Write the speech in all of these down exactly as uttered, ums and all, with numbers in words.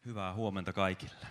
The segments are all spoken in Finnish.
Hyvää huomenta kaikille.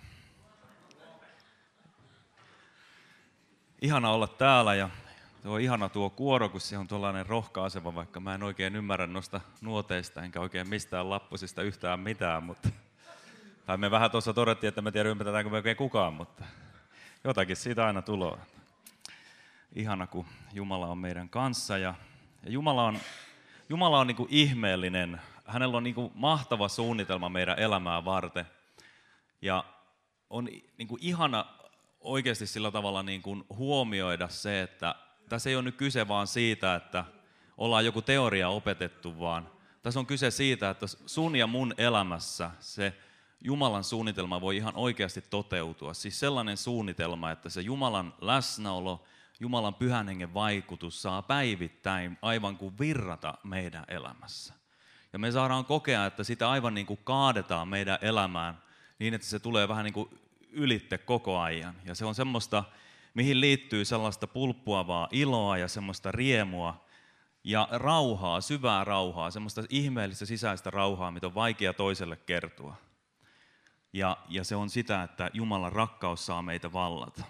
Ihana olla täällä ja tuo ihana tuo kuoro, kun se on tuollainen rohkaiseva, vaikka mä en oikein ymmärrä noista nuoteista, enkä oikein mistään lappusista yhtään mitään, mutta tai me vähän tuossa todettiin, että me tiedä ymmärretäänkö me oikein kukaan, mutta jotakin siitä aina tulee. Ihana, kun Jumala on meidän kanssa ja, ja Jumala on, Jumala on niin kuin ihmeellinen. Hänellä on niin kuin mahtava suunnitelma meidän elämää varten. Ja on niin kuin ihana oikeasti sillä tavalla niin kuin huomioida se, että tässä ei ole nyt kyse vaan siitä, että ollaan joku teoria opetettu, vaan tässä on kyse siitä, että sun ja mun elämässä se Jumalan suunnitelma voi ihan oikeasti toteutua. Siis sellainen suunnitelma, että se Jumalan läsnäolo, Jumalan pyhän hengen vaikutus saa päivittäin aivan kuin virrata meidän elämässä. Ja me saadaan kokea, että sitä aivan niin kuin kaadetaan meidän elämään niin, että se tulee vähän niin kuin ylitte koko ajan. Ja se on semmoista, mihin liittyy sellaista pulppuavaa iloa ja semmoista riemua ja rauhaa, syvää rauhaa, semmoista ihmeellistä sisäistä rauhaa, mitä on vaikea toiselle kertoa. Ja, ja se on sitä, että Jumalan rakkaus saa meitä vallata.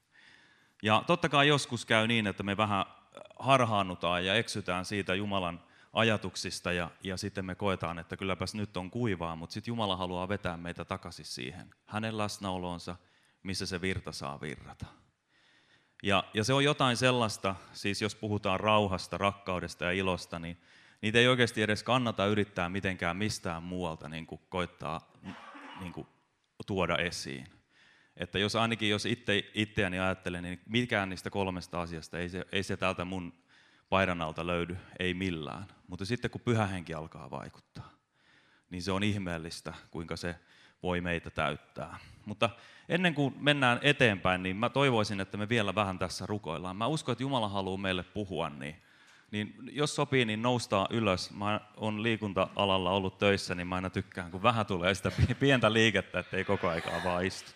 Ja totta kai joskus käy niin, että me vähän harhaannutaan ja eksytään siitä Jumalan ajatuksista ja, ja sitten me koetaan, että kylläpäs nyt on kuivaa, mutta sitten Jumala haluaa vetää meitä takaisin siihen, hänen läsnäolonsa, missä se virta saa virrata. Ja, ja se on jotain sellaista, siis jos puhutaan rauhasta, rakkaudesta ja ilosta, niin niitä ei oikeasti edes kannata yrittää mitenkään mistään muualta niin kuin koittaa niin kuin tuoda esiin. Että jos ainakin jos itse, itseäni ajattelen, niin mikään niistä kolmesta asiasta ei se, ei se täältä mun paidan alta löydy, ei millään. Mutta sitten kun Pyhä Henki alkaa vaikuttaa, niin se on ihmeellistä, kuinka se voi meitä täyttää. Mutta ennen kuin mennään eteenpäin, niin mä toivoisin, että me vielä vähän tässä rukoillaan. Mä uskon, että Jumala haluaa meille puhua, niin, niin jos sopii, niin noustaan ylös. Mä oon liikunta-alalla ollut töissä, niin mä aina tykkään, kun vähän tulee sitä pientä liikettä, ettei koko aikaa vaan istu.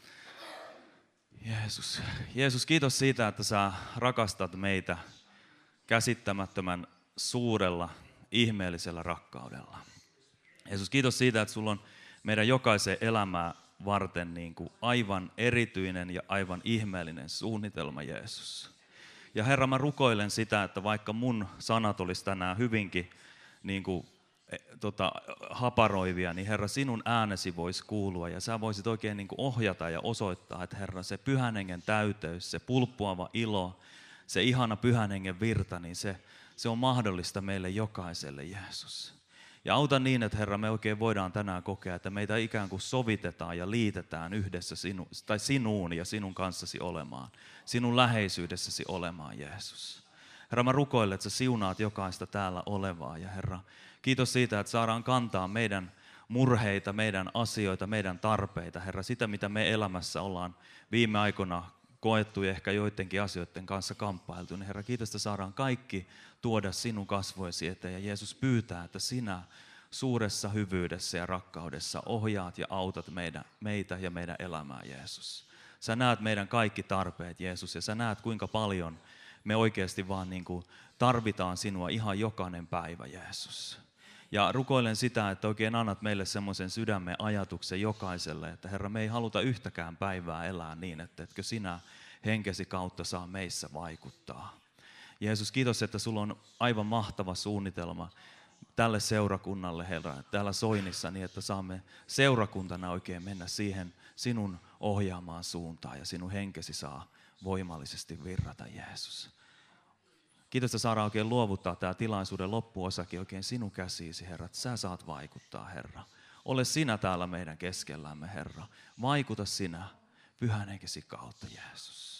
Jeesus, Jeesus, kiitos siitä, että sä rakastat meitä käsittämättömän suurella, ihmeellisellä rakkaudella. Jeesus, kiitos siitä, että sulla on meidän jokaisen elämää varten niin kuin aivan erityinen ja aivan ihmeellinen suunnitelma, Jeesus. Ja Herra, mä rukoilen sitä, että vaikka mun sanat olisi tänään hyvinkin niin kuin, tota, haparoivia, niin Herra, sinun äänesi voisi kuulua ja sä voisit oikein niin kuin ohjata ja osoittaa, että Herra, se Pyhän Hengen täyteys, se pulppuava ilo, se ihana Pyhän Hengen virta, niin se, se on mahdollista meille jokaiselle, Jeesus. Ja auta niin, että Herra, me oikein voidaan tänään kokea, että meitä ikään kuin sovitetaan ja liitetään yhdessä sinu, tai sinuun ja sinun kanssasi olemaan, sinun läheisyydessäsi olemaan, Jeesus. Herra, mä rukoilen, että sä siunaat jokaista täällä olevaa, ja Herra, kiitos siitä, että saadaan kantaa meidän murheita, meidän asioita, meidän tarpeita, Herra, sitä mitä me elämässä ollaan viime aikoina koettu ja ehkä joidenkin asioiden kanssa kamppailtu, niin Herra, kiitos, että saadaan kaikki tuoda sinun kasvoisi eteen. Ja Jeesus pyytää, että sinä suuressa hyvyydessä ja rakkaudessa ohjaat ja autat meidän, meitä ja meidän elämää, Jeesus. Sä näet meidän kaikki tarpeet, Jeesus, ja sä näet, kuinka paljon me oikeasti vaan niin kuin tarvitaan sinua ihan jokainen päivä, Jeesus. Ja rukoilen sitä, että oikein annat meille semmoisen sydämen ajatuksen jokaiselle, että Herra, me ei haluta yhtäkään päivää elää niin, että etkö sinä henkesi kautta saa meissä vaikuttaa. Jeesus, kiitos, että sulla on aivan mahtava suunnitelma tälle seurakunnalle, Herra, täällä Soinissa, niin että saamme seurakuntana oikein mennä siihen sinun ohjaamaan suuntaan ja sinun henkesi saa voimallisesti virrata, Jeesus. Kiitos, että saadaan oikein luovuttaa tämä tilaisuuden loppuosakin oikein sinun käsiisi, Herra, että sä saat vaikuttaa, Herra. Ole sinä täällä meidän keskellämme, Herra. Vaikuta sinä Pyhän Henkesi kautta, Jeesus.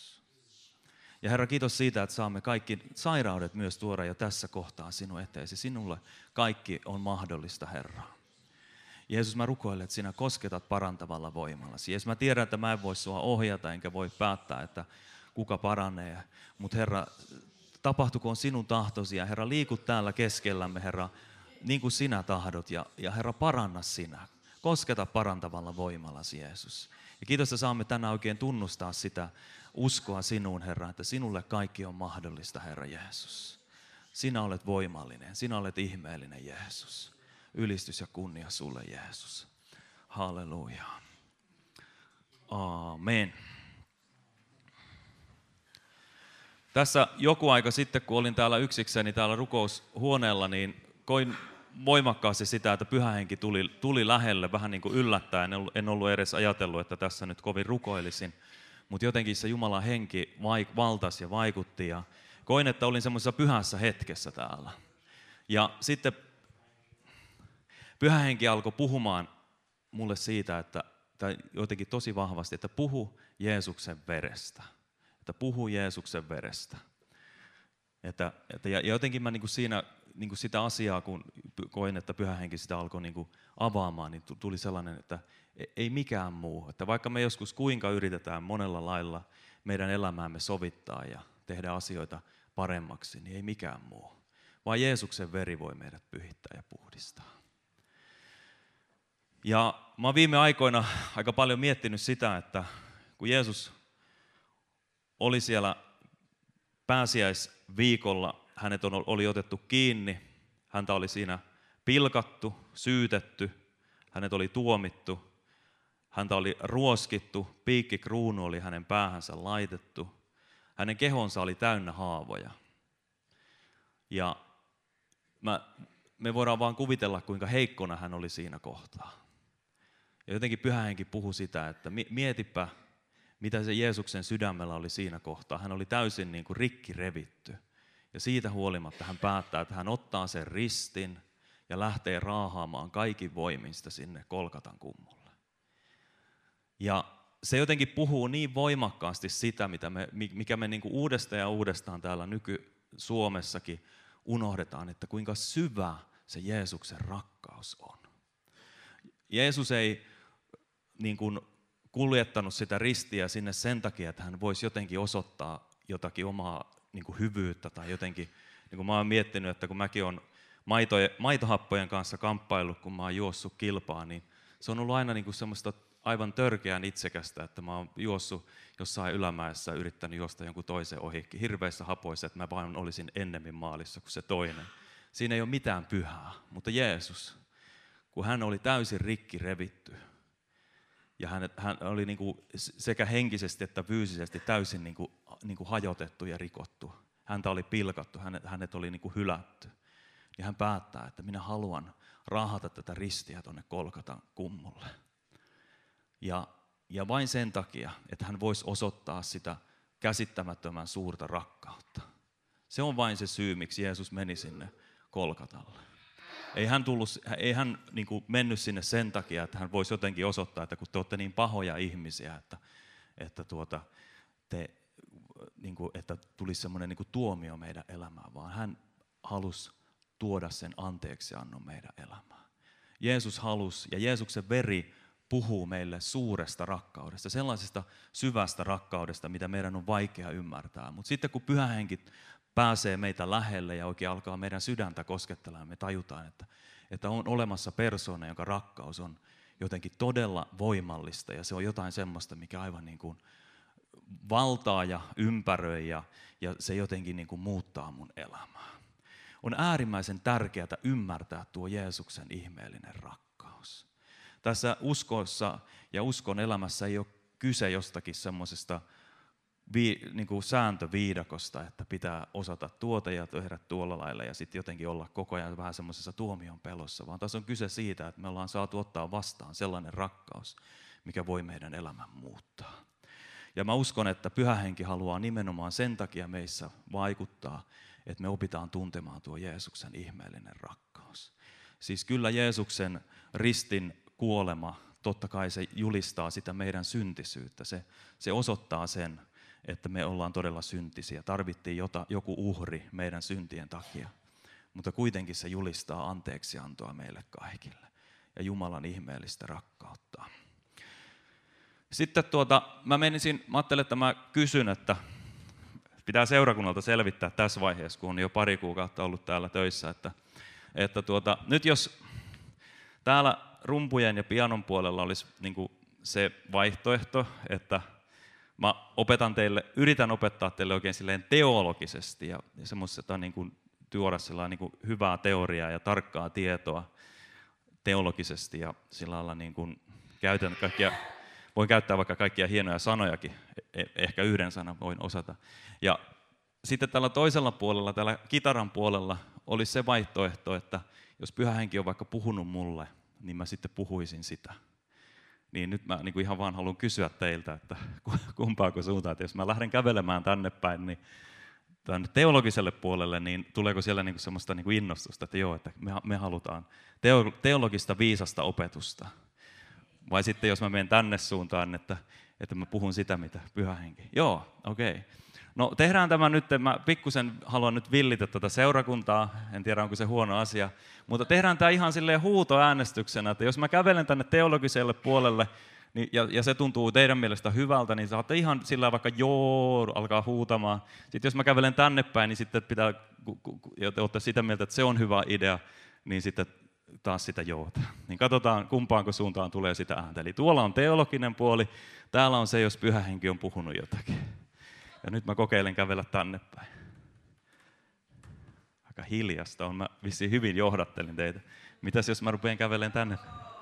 Ja Herra, kiitos siitä, että saamme kaikki sairaudet myös tuoda jo tässä kohtaa sinun eteesi. Sinulle kaikki on mahdollista, Herra. Jeesus, mä rukoilen, että sinä kosketat parantavalla voimalla. Jeesus, mä tiedän, että mä en voi sua ohjata, enkä voi päättää, että kuka paranee. Mutta Herra, tapahtukoon sinun tahtosi ja Herra, liiku täällä keskellämme, Herra, niin kuin sinä tahdot. Ja, ja Herra, paranna sinä. Kosketa parantavalla voimallasi, Jeesus. Ja kiitos, että saamme tänään oikein tunnustaa sitä uskoa sinuun, Herra, että sinulle kaikki on mahdollista, Herra Jeesus. Sinä olet voimallinen, sinä olet ihmeellinen, Jeesus. Ylistys ja kunnia sulle, Jeesus. Halleluja. Aamen. Tässä joku aika sitten, kun olin täällä yksikseni täällä rukoushuoneella, niin koin voimakkaasti sitä, että Pyhä Henki tuli, tuli lähelle vähän niin kuin yllättäen. En ollut, en ollut edes ajatellut, että tässä nyt kovin rukoilisin. Mutta jotenkin se Jumalan henki vaik- valtasi ja vaikutti. Ja koin, että olin semmoisessa pyhässä hetkessä täällä. Ja sitten Pyhä Henki alkoi puhumaan mulle siitä, että tai jotenkin tosi vahvasti, että puhu Jeesuksen verestä. Että puhu Jeesuksen verestä. Että, että, ja jotenkin mä niin kuin siinä niin kuin sitä asiaa, kun koin, että Pyhä Henki sitä alkoi niin kuin avaamaan, niin tuli sellainen, että ei mikään muu. Että vaikka me joskus kuinka yritetään monella lailla meidän elämäämme sovittaa ja tehdä asioita paremmaksi, niin ei mikään muu. Vaan Jeesuksen veri voi meidät pyhittää ja puhdistaa. Ja mä oon viime aikoina aika paljon miettinyt sitä, että kun Jeesus oli siellä pääsiäisviikolla, hänet oli otettu kiinni, häntä oli siinä pilkattu, syytetty, hänet oli tuomittu, häntä oli ruoskittu, piikkikruunu oli hänen päähänsä laitettu, hänen kehonsa oli täynnä haavoja. Ja mä, me voidaan vaan kuvitella, kuinka heikkona hän oli siinä kohtaa. Ja jotenkin Pyhä Henki puhui sitä, että mietipä, mitä se Jeesuksen sydämellä oli siinä kohtaa. Hän oli täysin niin kuin rikki revitty. Ja siitä huolimatta hän päättää, että hän ottaa sen ristin ja lähtee raahaamaan kaikin voimista sinne Kolkatan kummulle. Ja se jotenkin puhuu niin voimakkaasti sitä, mitä me, mikä me niin kuin uudestaan ja uudestaan täällä nyky-Suomessakin unohdetaan, että kuinka syvä se Jeesuksen rakkaus on. Jeesus ei niin kuin kuljettanut sitä ristiä sinne sen takia, että hän voisi jotenkin osoittaa jotakin omaa niin kuin hyvyyttä tai jotenkin, niin kuin mä oon miettinyt, että kun mäkin olen maitoje, maitohappojen kanssa kamppaillut, kun mä oon juossut kilpaa, niin se on ollut aina niin kuin semmoista aivan törkeän itsekästä, että mä oon juossut jossain ylämäessä, yrittänyt juosta jonkun toisen ohi, hirveissä hapoissa, että mä vain olisin ennemmin maalissa kuin se toinen. Siinä ei ole mitään pyhää, mutta Jeesus, kun hän oli täysin rikki revitty, ja hän, hän oli niin kuin sekä henkisesti että fyysisesti täysin niin kuin, niin kuin hajotettu ja rikottu. Häntä oli pilkattu, hänet, hänet oli niin kuin hylätty. Ja hän päättää, että minä haluan raahata tätä ristiä tuonne Kolkatan kummulle. Ja, ja vain sen takia, että hän voisi osoittaa sitä käsittämättömän suurta rakkautta. Se on vain se syy, miksi Jeesus meni sinne Kolkatalle. Ei hän, tullut, ei hän niin kuin mennyt sinne sen takia, että hän voisi jotenkin osoittaa, että kun te olette niin pahoja ihmisiä, että, että, tuota, te, niin kuin, että tulisi semmoinen niin kuin tuomio meidän elämään, vaan hän halusi tuoda sen anteeksiannon meidän elämään. Jeesus halusi, ja Jeesuksen veri puhuu meille suuresta rakkaudesta, sellaisesta syvästä rakkaudesta, mitä meidän on vaikea ymmärtää. Mutta sitten kun Pyhä Henki pääsee meitä lähelle ja oikein alkaa meidän sydäntä koskettelemaan, me tajutaan, että, että on olemassa persoona, jonka rakkaus on jotenkin todella voimallista ja se on jotain semmoista, mikä aivan niin kuin valtaa ja ympäröi ja, ja se jotenkin niin kuin muuttaa mun elämää. On äärimmäisen tärkeää ymmärtää tuo Jeesuksen ihmeellinen rakkaus. Tässä uskossa ja uskon elämässä ei ole kyse jostakin semmoisesta Vi, niin kuin sääntöviidakosta, että pitää osata tuota ja tehdä tuolla lailla ja sitten jotenkin olla koko ajan vähän semmoisessa tuomion pelossa, vaan tässä on kyse siitä, että me ollaan saatu ottaa vastaan sellainen rakkaus, mikä voi meidän elämän muuttaa. Ja mä uskon, että Pyhä Henki haluaa nimenomaan sen takia meissä vaikuttaa, että me opitaan tuntemaan tuo Jeesuksen ihmeellinen rakkaus. Siis kyllä Jeesuksen ristin kuolema, totta kai se julistaa sitä meidän syntisyyttä, se, se osoittaa sen, että me ollaan todella syntisiä. Tarvittiin jota, joku uhri meidän syntien takia, mutta kuitenkin se julistaa anteeksiantoa meille kaikille ja Jumalan ihmeellistä rakkautta. Sitten tuota, mä menisin, mä ajattelin, että mä kysyn, että pitää seurakunnalta selvittää tässä vaiheessa, kun on jo pari kuukautta ollut täällä töissä, että, että tuota, nyt jos täällä rumpujen ja pianon puolella olisi niin kuin se vaihtoehto, että mä opetan teille, yritän opettaa teille oikein silleen teologisesti ja, ja semmoista niin kuin tuoda sellainen niin kuin hyvää teoriaa ja tarkkaa tietoa teologisesti ja sillä lailla niin kuin käytän kaikkia, voin käyttää vaikka kaikkia hienoja sanojakin, ehkä yhden sanan voin osata. Ja sitten tällä toisella puolella, tällä kitaran puolella, olisi se vaihtoehto, että jos Pyhä Henki on vaikka puhunut mulle, niin mä sitten puhuisin sitä. Niin nyt mä niin kuin ihan vaan haluan kysyä teiltä, että kumpaako suuntaan, että jos mä lähden kävelemään tänne päin, niin tänne teologiselle puolelle, niin tuleeko siellä niin kuin semmoista niin kuin innostusta, että joo, että me, me halutaan teologista viisasta opetusta. Vai sitten jos mä menen tänne suuntaan, että, että mä puhun sitä, mitä Pyhä Henki. Joo, okei. Okay. No tehdään tämä nyt, mä pikkusen haluan nyt villitä tätä seurakuntaa, en tiedä onko se huono asia, mutta tehdään tämä ihan silleen huutoäänestyksenä, että jos mä kävelen tänne teologiselle puolelle, niin, ja, ja se tuntuu teidän mielestä hyvältä, niin saatte ihan sillä vaikka joo, alkaa huutamaan. Sitten jos mä kävelen tänne päin, niin sitten pitää, ja te olette sitä mieltä, että se on hyvä idea, niin sitten taas sitä joota. Niin katsotaan, kumpaanko suuntaan tulee sitä ääntä. Eli tuolla on teologinen puoli, täällä on se, jos Pyhä Henki on puhunut jotakin. Ja nyt mä kokeilen kävellä tänne päin. Aika hiljasta on, mä vissiin hyvin johdattelin teitä. Mitäs jos mä rupean kävelemään tänne?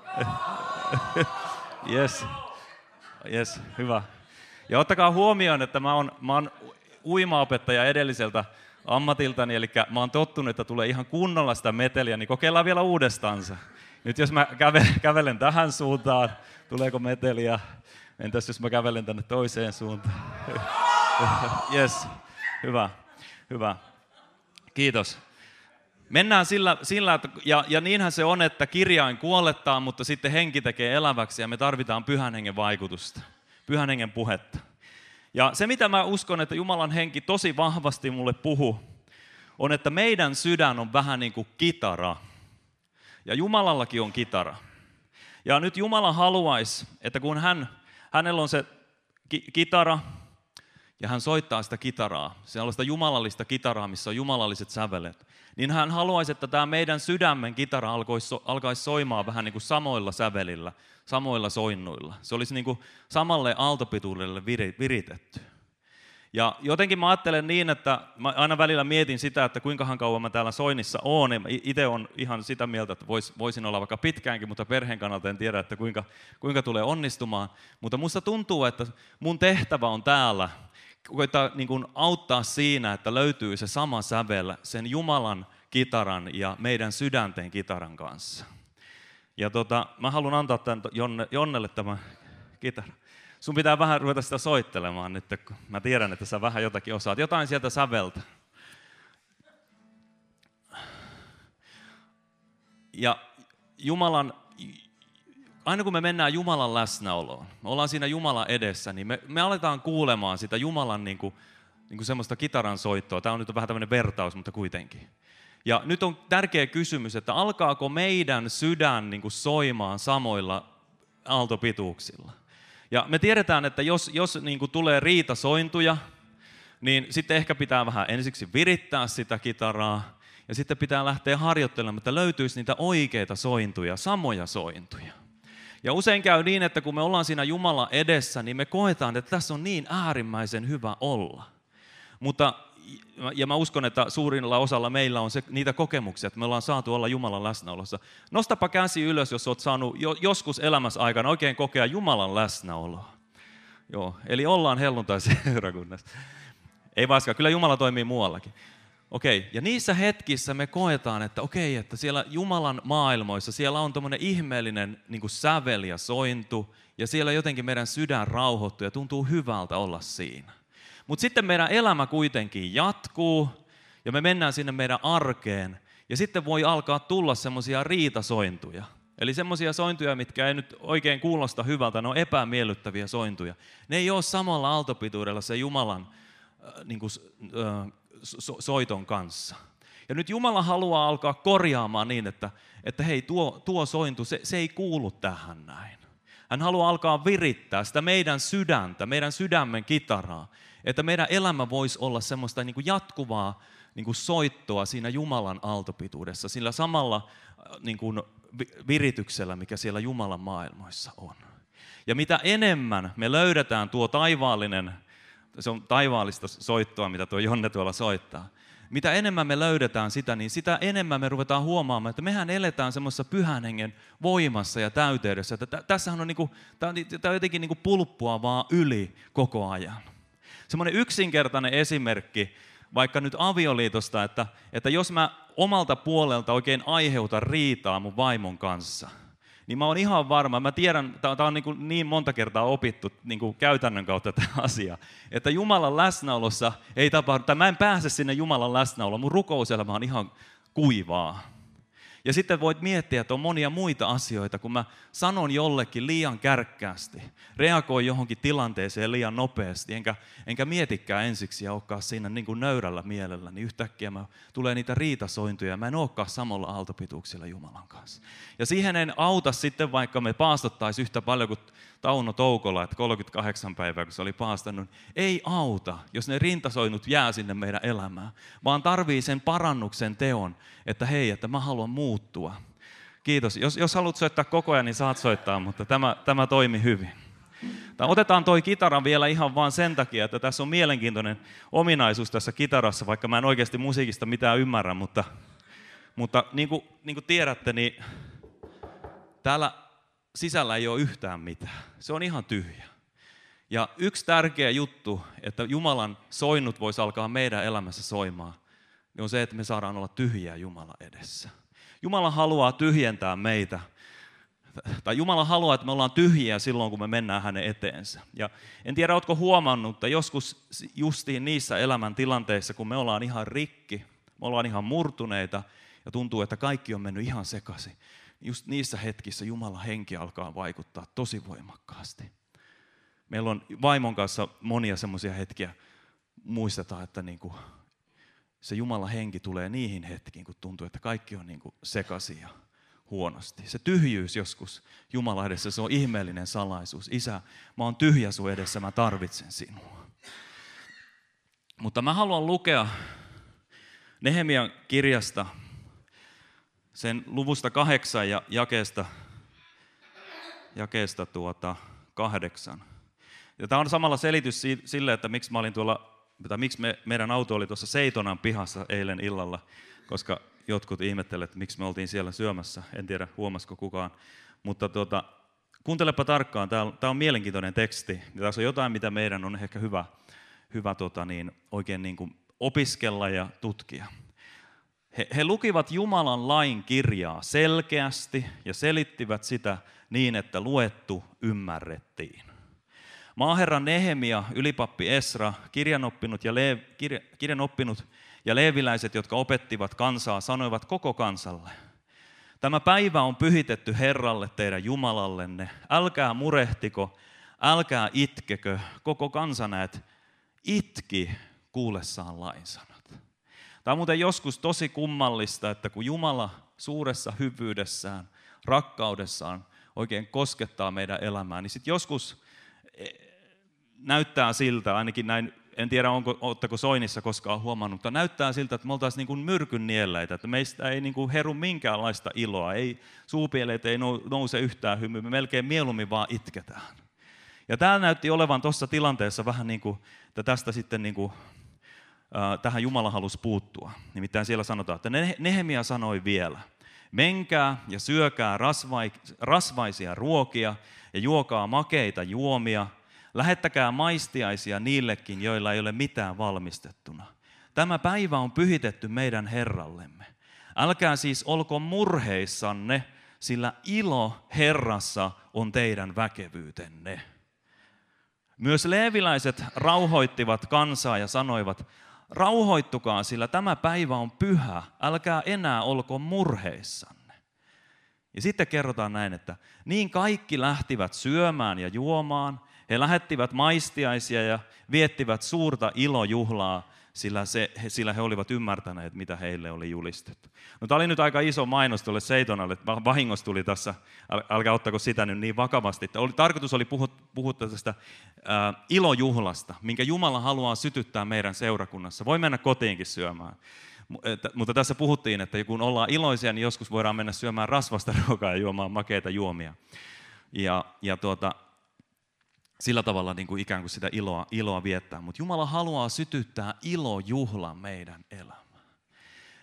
Yes. Yes, hyvä. Ja ottakaa huomioon, että mä oon, mä oon uimaopettaja edelliseltä ammatiltani, eli mä oon tottunut, että tulee ihan kunnolla sitä meteliä, niin kokeillaan vielä uudestaansa. Nyt jos mä kävelen, kävelen tähän suuntaan, tuleeko meteliä? Entäs jos mä kävelen tänne toiseen suuntaan? Yes, hyvä, hyvä. Kiitos. Mennään sillä, sillä että, ja, ja niinhän se on, että kirjain kuolettaa, mutta sitten henki tekee eläväksi ja me tarvitaan Pyhän Hengen vaikutusta, Pyhän Hengen puhetta. Ja se, mitä mä uskon, että Jumalan henki tosi vahvasti mulle puhuu, on, että meidän sydän on vähän niin kuin kitara. Ja Jumalallakin on kitara. Ja nyt Jumala haluaisi, että kun hän, hänellä on se ki- kitara, ja hän soittaa sitä kitaraa, sellaista jumalallista kitaraa, missä on jumalalliset sävelet, niin hän haluaisi, että tämä meidän sydämen kitara alkaisi, alkaisi soimaan vähän niin kuin samoilla sävelillä, samoilla soinnuilla. Se olisi niin kuin samalle aaltopituudelle viritetty. Ja jotenkin mä ajattelen niin, että mä aina välillä mietin sitä, että kuinkahan kauan mä täällä soinnissa oon. Itse on ihan sitä mieltä, että vois, voisin olla vaikka pitkäänkin, mutta perheen kannalta en tiedä, että kuinka, kuinka tulee onnistumaan. Mutta musta tuntuu, että mun tehtävä on täällä koittaa niin kuin auttaa siinä, että löytyy se sama sävel sen Jumalan kitaran ja meidän sydänten kitaran kanssa. Ja tota, mä haluan antaa tämän Jonne, Jonnelle tämän kitaran. Sun pitää vähän ruveta sitä soittelemaan nyt, kun mä tiedän, että sä vähän jotakin osaat. Jotain sieltä säveltä. Ja Jumalan, aina kun me mennään Jumalan läsnäoloon, me ollaan siinä Jumalan edessä, niin me, me aletaan kuulemaan sitä Jumalan niin kuin, niin kuin semmoista kitaran soittoa. Tämä on nyt vähän tämmöinen vertaus, mutta kuitenkin. Ja nyt on tärkeä kysymys, että alkaako meidän sydän niin kuin soimaan samoilla aaltopituuksilla? Ja me tiedetään, että jos, jos niin kuin tulee riitasointuja, niin sitten ehkä pitää vähän ensiksi virittää sitä kitaraa, ja sitten pitää lähteä harjoittelemaan, että löytyisi niitä oikeita sointuja, samoja sointuja. Ja usein käy niin, että kun me ollaan siinä Jumalan edessä, niin me koetaan, että tässä on niin äärimmäisen hyvä olla. Mutta, ja mä uskon, että suurinnalla osalla meillä on se, niitä kokemuksia, että me ollaan saatu olla Jumalan läsnäolossa. Nostapa käsi ylös, jos olet saanut jo, joskus elämässä aikana oikein kokea Jumalan läsnäoloa. Joo, eli ollaan helluntai-seurakunnassa. Ei vaskaan, kyllä Jumala toimii muuallakin. Okei, ja niissä hetkissä me koetaan, että okei, että siellä Jumalan maailmoissa, siellä on tommoinen ihmeellinen niin kuin sävel ja sointu, ja siellä jotenkin meidän sydän rauhoittuu ja tuntuu hyvältä olla siinä. Mutta sitten meidän elämä kuitenkin jatkuu, ja me mennään sinne meidän arkeen, ja sitten voi alkaa tulla semmoisia riitasointuja. Eli semmoisia sointuja, mitkä ei nyt oikein kuulosta hyvältä, ne on epämiellyttäviä sointuja. Ne ei ole samalla aaltopituudella se Jumalan äh, niin kuin, äh, so, soiton kanssa. Ja nyt Jumala haluaa alkaa korjaamaan niin, että, että hei, tuo, tuo sointu, se, se ei kuulu tähän näin. Hän haluaa alkaa virittää sitä meidän sydäntä, meidän sydämen kitaraa, että meidän elämä voisi olla semmoista niin kuin jatkuvaa niin kuin soittoa siinä Jumalan aaltopituudessa, sillä samalla niin kuin virityksellä, mikä siellä Jumalan maailmoissa on. Ja mitä enemmän me löydetään tuo taivaallinen, se on taivaallista soittoa, mitä tuo Jonne tuolla soittaa, mitä enemmän me löydetään sitä, niin sitä enemmän me ruvetaan huomaamaan, että mehän eletään semmoisessa pyhän hengen voimassa ja täyteydessä. Että tä- tässähän on, niinku, tää on, tää on jotenkin niinku pulppua vaan yli koko ajan. Semmoinen yksinkertainen esimerkki vaikka nyt avioliitosta, että, että jos mä omalta puolelta oikein aiheutan riitaa mun vaimon kanssa, niin mä oon ihan varma, mä tiedän, tää on niin, kuin niin monta kertaa opittu niin kuin käytännön kautta tämä asia, että Jumalan läsnäolossa ei tapahdu, tai mä en pääse sinne Jumalan läsnäoloon, mun rukouselämä on ihan kuivaa. Ja sitten voit miettiä, että on monia muita asioita, kun mä sanon jollekin liian kärkkäästi, reagoin johonkin tilanteeseen liian nopeasti, enkä, enkä mietikään ensiksi ja olekaan siinä niin kuin nöyrällä mielellä, niin yhtäkkiä mä, tulee niitä riitasointuja ja mä en olekaan samalla aaltopituuksilla Jumalan kanssa. Ja siihen en auta sitten, vaikka me paastottaisiin yhtä paljon kuin Tauno Toukola, että kolmekymmentäkahdeksan päivää, kun se oli paastannut, ei auta, jos ne rintasoinnut jää sinne meidän elämään, vaan tarvii sen parannuksen teon, että hei, että mä haluan muuttua. Kiitos. Jos, jos haluat soittaa koko ajan, niin saat soittaa, mutta tämä, tämä toimi hyvin. Tai otetaan toi kitara vielä ihan vaan sen takia, että tässä on mielenkiintoinen ominaisuus tässä kitarassa, vaikka mä en oikeasti musiikista mitään ymmärrä, mutta, mutta niin kuin, niin kuin tiedätte, niin täällä sisällä ei ole yhtään mitään. Se on ihan tyhjä. Ja yksi tärkeä juttu, että Jumalan soinnut voisi alkaa meidän elämässä soimaan, niin on se, että me saadaan olla tyhjiä Jumala edessä. Jumala haluaa tyhjentää meitä. Tai Jumala haluaa, että me ollaan tyhjiä silloin, kun me mennään hänen eteensä. Ja en tiedä, ootko huomannut, että joskus justiin niissä elämäntilanteissa, kun me ollaan ihan rikki, me ollaan ihan murtuneita ja tuntuu, että kaikki on mennyt ihan sekaisin. Just niissä hetkissä Jumalan henki alkaa vaikuttaa tosi voimakkaasti. Meillä on vaimon kanssa monia semmoisia hetkiä, muistetaan, että niinku se Jumalan henki tulee niihin hetkiin, kun tuntuu, että kaikki on niinku sekaisin ja huonosti. Se tyhjyys joskus Jumalan edessä, se on ihmeellinen salaisuus. Isä, mä oon tyhjä sun edessä, mä tarvitsen sinua. Mutta mä haluan lukea Nehemian kirjasta, sen luvusta kahdeksan ja jakeesta, jakeesta tuota kahdeksan. Ja tämä on samalla selitys sille, että miksi mä olin tuolla, tai miksi me, meidän auto oli tuossa Seitonan pihassa eilen illalla, koska jotkut ihmettelevät, että miksi me oltiin siellä syömässä. En tiedä, huomasiko kukaan. Mutta tuota, kuuntelepa tarkkaan, tämä on, tämä on mielenkiintoinen teksti. Ja tässä on jotain, mitä meidän on ehkä hyvä, hyvä tota niin, oikein niin kuin opiskella ja tutkia. He, he lukivat Jumalan lain kirjaa selkeästi ja selittivät sitä niin, että luettu ymmärrettiin. Maaherra Nehemia, ylipappi Esra, kirjanoppinut ja, Leev, kirja, kirjanoppinut ja leeviläiset, jotka opettivat kansaa, sanoivat koko kansalle: tämä päivä on pyhitetty Herralle teidän Jumalallenne. Älkää murehtiko, älkää itkekö. Koko kansa näet itki kuullessaan lainsanat. Tämä on muuten joskus tosi kummallista, että kun Jumala suuressa hyvyydessään, rakkaudessaan oikein koskettaa meidän elämää, niin sitten joskus näyttää siltä, ainakin näin, en tiedä onko, ootteko Soinissa koskaan huomannut, mutta näyttää siltä, että me oltaisiin niin kuin myrkyn nielleitä, että meistä ei niin kuin heru minkäänlaista iloa, ei, suupieleet ei nouse yhtään hymyä, me melkein mieluummin vaan itketään. Ja tämä näytti olevan tuossa tilanteessa vähän niin kuin, että tästä sitten niin kuin, äh, tähän Jumala halusi puuttua. Nimittäin siellä sanotaan, että Nehemia sanoi vielä: menkää ja syökää rasvaisia ruokia ja juokaa makeita juomia. Lähettäkää maistiaisia niillekin, joilla ei ole mitään valmistettuna. Tämä päivä on pyhitetty meidän Herrallemme. Älkää siis olko murheissanne, sillä ilo Herrassa on teidän väkevyytenne. Myös leeviläiset rauhoittivat kansaa ja sanoivat: rauhoittukaa, sillä tämä päivä on pyhä, älkää enää olko murheissanne. Ja sitten kerrotaan näin, että niin kaikki lähtivät syömään ja juomaan. He lähettivät maistiaisia ja viettivät suurta ilojuhlaa, sillä, se, sillä he olivat ymmärtäneet, mitä heille oli julistettu. No, tämä oli nyt aika iso mainos tuolle Seitonalle, että vahingossa tuli tässä, älkää ottako sitä nyt niin vakavasti. Oli, tarkoitus oli puhua, puhua tästä ää, ilojuhlasta, minkä Jumala haluaa sytyttää meidän seurakunnassa. Voi mennä kotiinkin syömään. Mutta tässä puhuttiin, että kun ollaan iloisia, niin joskus voidaan mennä syömään rasvasta ruokaa ja juomaan makeita juomia. Ja, ja tuota, sillä tavalla niin kuin ikään kuin sitä iloa, iloa viettää. Mutta Jumala haluaa sytyttää ilojuhlan meidän elämään.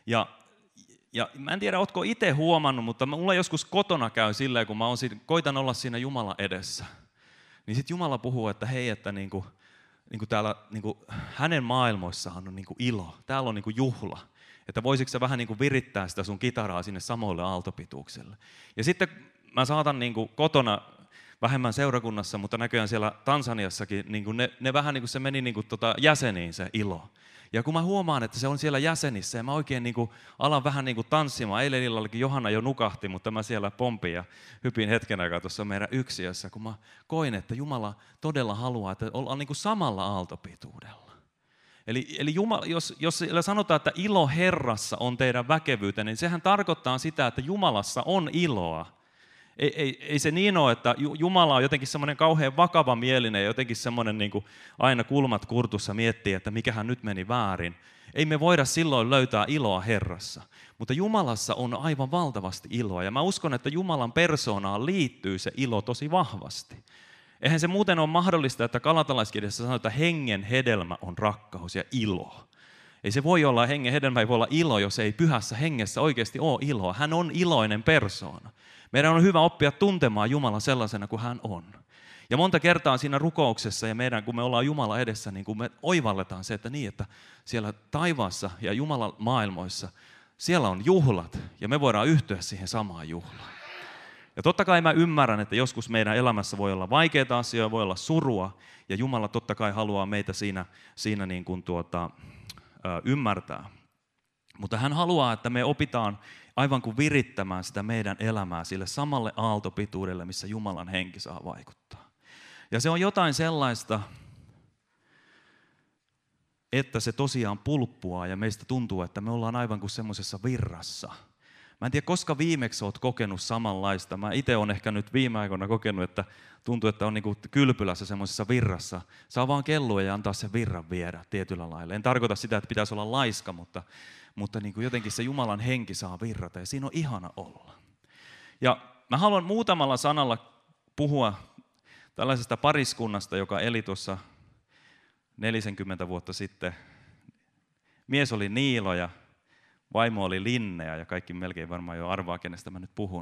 Ja, ja mä en tiedä, ootko itse huomannut, mutta mulla joskus kotona käy silleen, kun mä on siinä, koitan olla siinä Jumalan edessä. Niin sitten Jumala puhuu, että hei, että niinku, niinku täällä, niinku, hänen maailmoissaan on niinku ilo, täällä on niinku juhla. Että voisitko sä vähän niinku virittää sitä sun kitaraa sinne samoille aaltopituuksille. Ja sitten mä saatan niinku kotona, vähemmän seurakunnassa, mutta näköjään siellä Tansaniassakin, niinku ne, ne vähän niinku se meni niinku tota jäseniin se ilo. Ja kun mä huomaan, että se on siellä jäsenissä ja mä oikein niinku alan vähän niinku tanssimaan. Eilen illallakin Johanna jo nukahti, mutta mä siellä pompin ja hypin hetken aikaa tuossa meidän yksiössä, kun mä koin, että Jumala todella haluaa, että ollaan niinku samalla aaltopituudella. Eli, eli Jumala, jos, jos siellä sanotaan, että ilo Herrassa on teidän väkevyyttä, niin sehän tarkoittaa sitä, että Jumalassa on iloa. Ei, ei, ei se niin ole, että Jumala on jotenkin semmoinen kauhean vakava mielinen ja jotenkin semmoinen niin kuin aina kulmat kurtussa miettii, että mikähän nyt meni väärin. Ei me voida silloin löytää iloa Herrassa, mutta Jumalassa on aivan valtavasti iloa ja mä uskon, että Jumalan persoonaan liittyy se ilo tosi vahvasti. Eihän se muuten ole mahdollista, että galatalaiskirjassa sanotaan, että hengen hedelmä on rakkaus ja ilo. Ei se voi olla, hengen hedelmä ei voi olla ilo, jos ei pyhässä hengessä oikeasti ole iloa. Hän on iloinen persoona. Meidän on hyvä oppia tuntemaan Jumalan sellaisena kuin hän on. Ja monta kertaa siinä rukouksessa ja meidän, kun me ollaan Jumala edessä, niin kun me oivalletaan se, että niin, että siellä taivaassa ja Jumalan maailmoissa, siellä on juhlat ja me voidaan yhtyä siihen samaan juhlaan. Ja totta kai mä ymmärrän, että joskus meidän elämässä voi olla vaikeita asioita, voi olla surua ja Jumala totta kai haluaa meitä siinä, siinä niin kuin tuota, ö, ymmärtää. Mutta hän haluaa, että me opitaan aivan kuin virittämään sitä meidän elämää sille samalle aaltopituudelle, missä Jumalan henki saa vaikuttaa. Ja se on jotain sellaista, että se tosiaan pulppuaa ja meistä tuntuu, että me ollaan aivan kuin semmoisessa virrassa. Mä en tiedä, koska viimeksi olet kokenut samanlaista. Mä itse olen ehkä nyt viime aikoina kokenut, että tuntuu, että on niin kuin kylpylässä semmoisessa virrassa. Saa vaan kellua ja antaa sen virran viedä tietyllä lailla. En tarkoita sitä, että pitäisi olla laiska, mutta, mutta niin kuin jotenkin se Jumalan henki saa virrata ja siinä on ihana olla. Ja mä haluan muutamalla sanalla puhua tällaisesta pariskunnasta, joka eli tuossa neljäkymmentä vuotta sitten. Mies oli Niilo ja vaimo oli Linnea ja kaikki melkein varmaan jo arvaa, kenestä mä nyt puhun.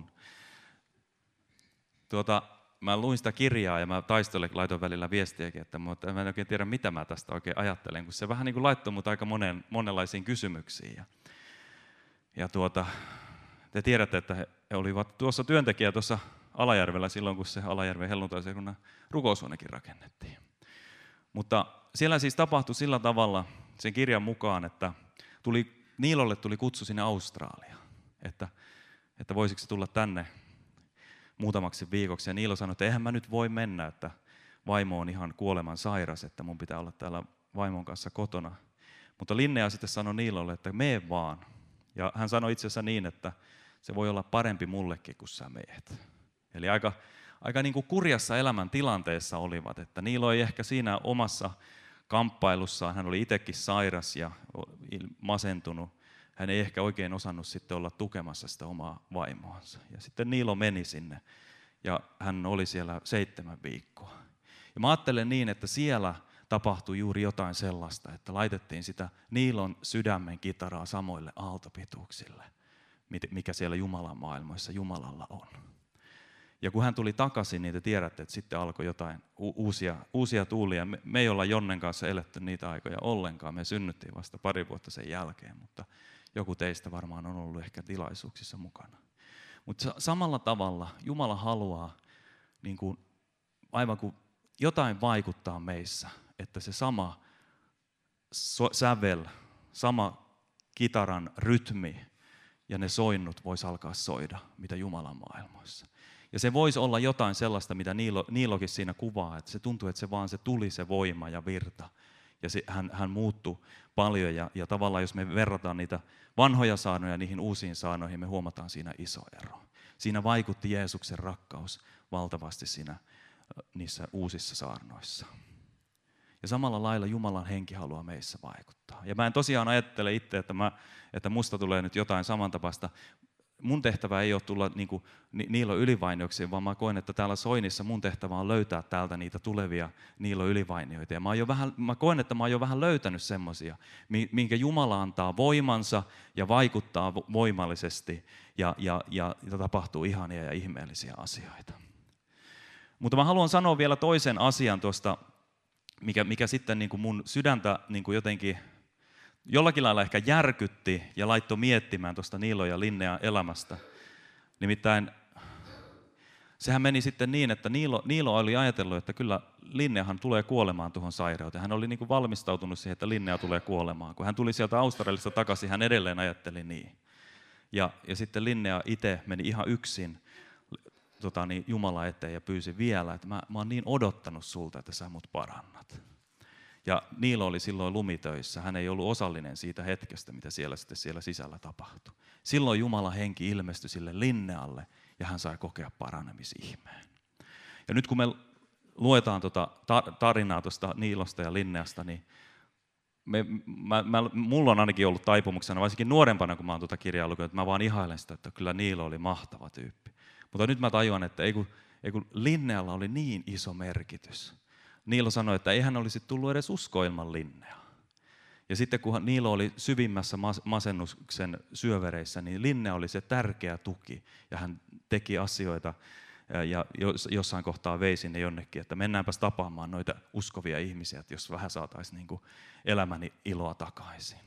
Tuota, mä luin sitä kirjaa ja mä taistelen, laitoin välillä viestiäkin, että mä en oikein tiedä, mitä mä tästä oikein ajattelen, kun se vähän niin kuin laittoi mut aika monen, monenlaisiin kysymyksiin. Ja, ja tuota, te tiedätte, että he, he olivat tuossa työntekijä tuossa Alajärvellä silloin, kun se Alajärven helluntaiseukunnan rukoushuonekin rakennettiin. Mutta siellä siis tapahtui sillä tavalla sen kirjan mukaan, että tuli Niilolle tuli kutsu sinne Australiaan, että, että voisiko se tulla tänne muutamaksi viikoksi. Ja Niilo sanoi, että eihän mä nyt voi mennä, että vaimo on ihan kuoleman sairas, että mun pitää olla täällä vaimon kanssa kotona. Mutta Linnea sitten sanoi Niilolle, että mene vaan. Ja hän sanoi itse asiassa niin, että se voi olla parempi mullekin, kun sä meet. Eli aika, aika niin kuin kurjassa elämän tilanteessa olivat, että Niilo ei ehkä siinä omassa kamppailussaan, hän oli itsekin sairas ja masentunut. Hän ei ehkä oikein osannut sitten olla tukemassa sitä omaa vaimoansa. Ja sitten Niilo meni sinne ja hän oli siellä seitsemän viikkoa. Ja mä ajattelen niin, että siellä tapahtui juuri jotain sellaista, että laitettiin sitä Niilon sydämen kitaraa samoille aaltopituuksille, mikä siellä Jumalan maailmoissa Jumalalla on. Ja kun hän tuli takaisin, niin te tiedätte, että sitten alkoi jotain uusia, uusia tuulia. Me, me ei olla Jonnen kanssa eletty niitä aikoja ollenkaan. Me synnyttiin vasta pari vuotta sen jälkeen, mutta joku teistä varmaan on ollut ehkä tilaisuuksissa mukana. Mutta samalla tavalla Jumala haluaa niin kuin, aivan kuin jotain vaikuttaa meissä, että se sama so- sävel, sama kitaran rytmi ja ne soinnut vois alkaa soida, mitä Jumalan maailmoissa. Ja se voisi olla jotain sellaista, mitä Niilo, Niilokin siinä kuvaa, että se tuntuu, että se vaan se tuli se voima ja virta. Ja se, hän, hän muuttui paljon ja, ja tavallaan jos me verrataan niitä vanhoja saarnoja niihin uusiin saarnoihin, me huomataan siinä iso ero. Siinä vaikutti Jeesuksen rakkaus valtavasti siinä, niissä uusissa saarnoissa. Ja samalla lailla Jumalan henki haluaa meissä vaikuttaa. Ja mä en tosiaan ajattele itse, että, mä, että musta tulee nyt jotain samantapaista mun tehtävä ei ole tulla niin kuin, Niilo ylivainioksi, vaan mä koen, että täällä Soinissa mun tehtävä on löytää täältä niitä tulevia Niilo ylivainioita. Ja mä, jo vähän, mä koen, että mä oon jo vähän löytänyt semmoisia, minkä Jumala antaa voimansa ja vaikuttaa voimallisesti ja, ja, ja, ja tapahtuu ihania ja ihmeellisiä asioita. Mutta mä haluan sanoa vielä toisen asian tuosta, mikä, mikä sitten niin kuin mun sydäntä niin kuin jotenkin jollakin lailla ehkä järkytti ja laittoi miettimään tuosta Niilo ja Linnea elämästä. Nimittäin sehän meni sitten niin, että Niilo, Niilo oli ajatellut, että kyllä Linneahan tulee kuolemaan tuohon sairauteen. Hän oli niin kuin valmistautunut siihen, että Linnea tulee kuolemaan. Kun hän tuli sieltä Australiasta takaisin, hän edelleen ajatteli niin. Ja, ja sitten Linnea itse meni ihan yksin tota, niin Jumala eteen ja pyysi vielä, että mä, mä oon niin odottanut sulta, että sä mut parannat. Ja Niilo oli silloin lumitöissä. Hän ei ollut osallinen siitä hetkestä, mitä siellä sitten siellä sisällä tapahtui. Silloin Jumalan henki ilmestyi sille Linnealle ja hän sai kokea paranemisihmeen. Ja nyt kun me luetaan tuota tarinaa tuosta Niilosta ja Linneasta, niin me, mä, mä, mulla on ainakin ollut taipumuksena, varsinkin nuorempana, kun mä oon tuota kirjaa lukenut, että mä vaan ihailen sitä, että kyllä Niilo oli mahtava tyyppi. Mutta nyt mä tajuan, että ei kun, ei kun Linnealla oli niin iso merkitys. Niilo sanoi, että ei hän olisi tullut edes uskoa ilman Linneaa. Ja sitten kun Niilo oli syvimmässä masennuksen syövereissä, niin Linnea oli se tärkeä tuki. Ja hän teki asioita ja jossain kohtaa vei sinne jonnekin, että mennäänpäs tapaamaan noita uskovia ihmisiä, että jos vähän saataisiin niin kuin elämäni iloa takaisin.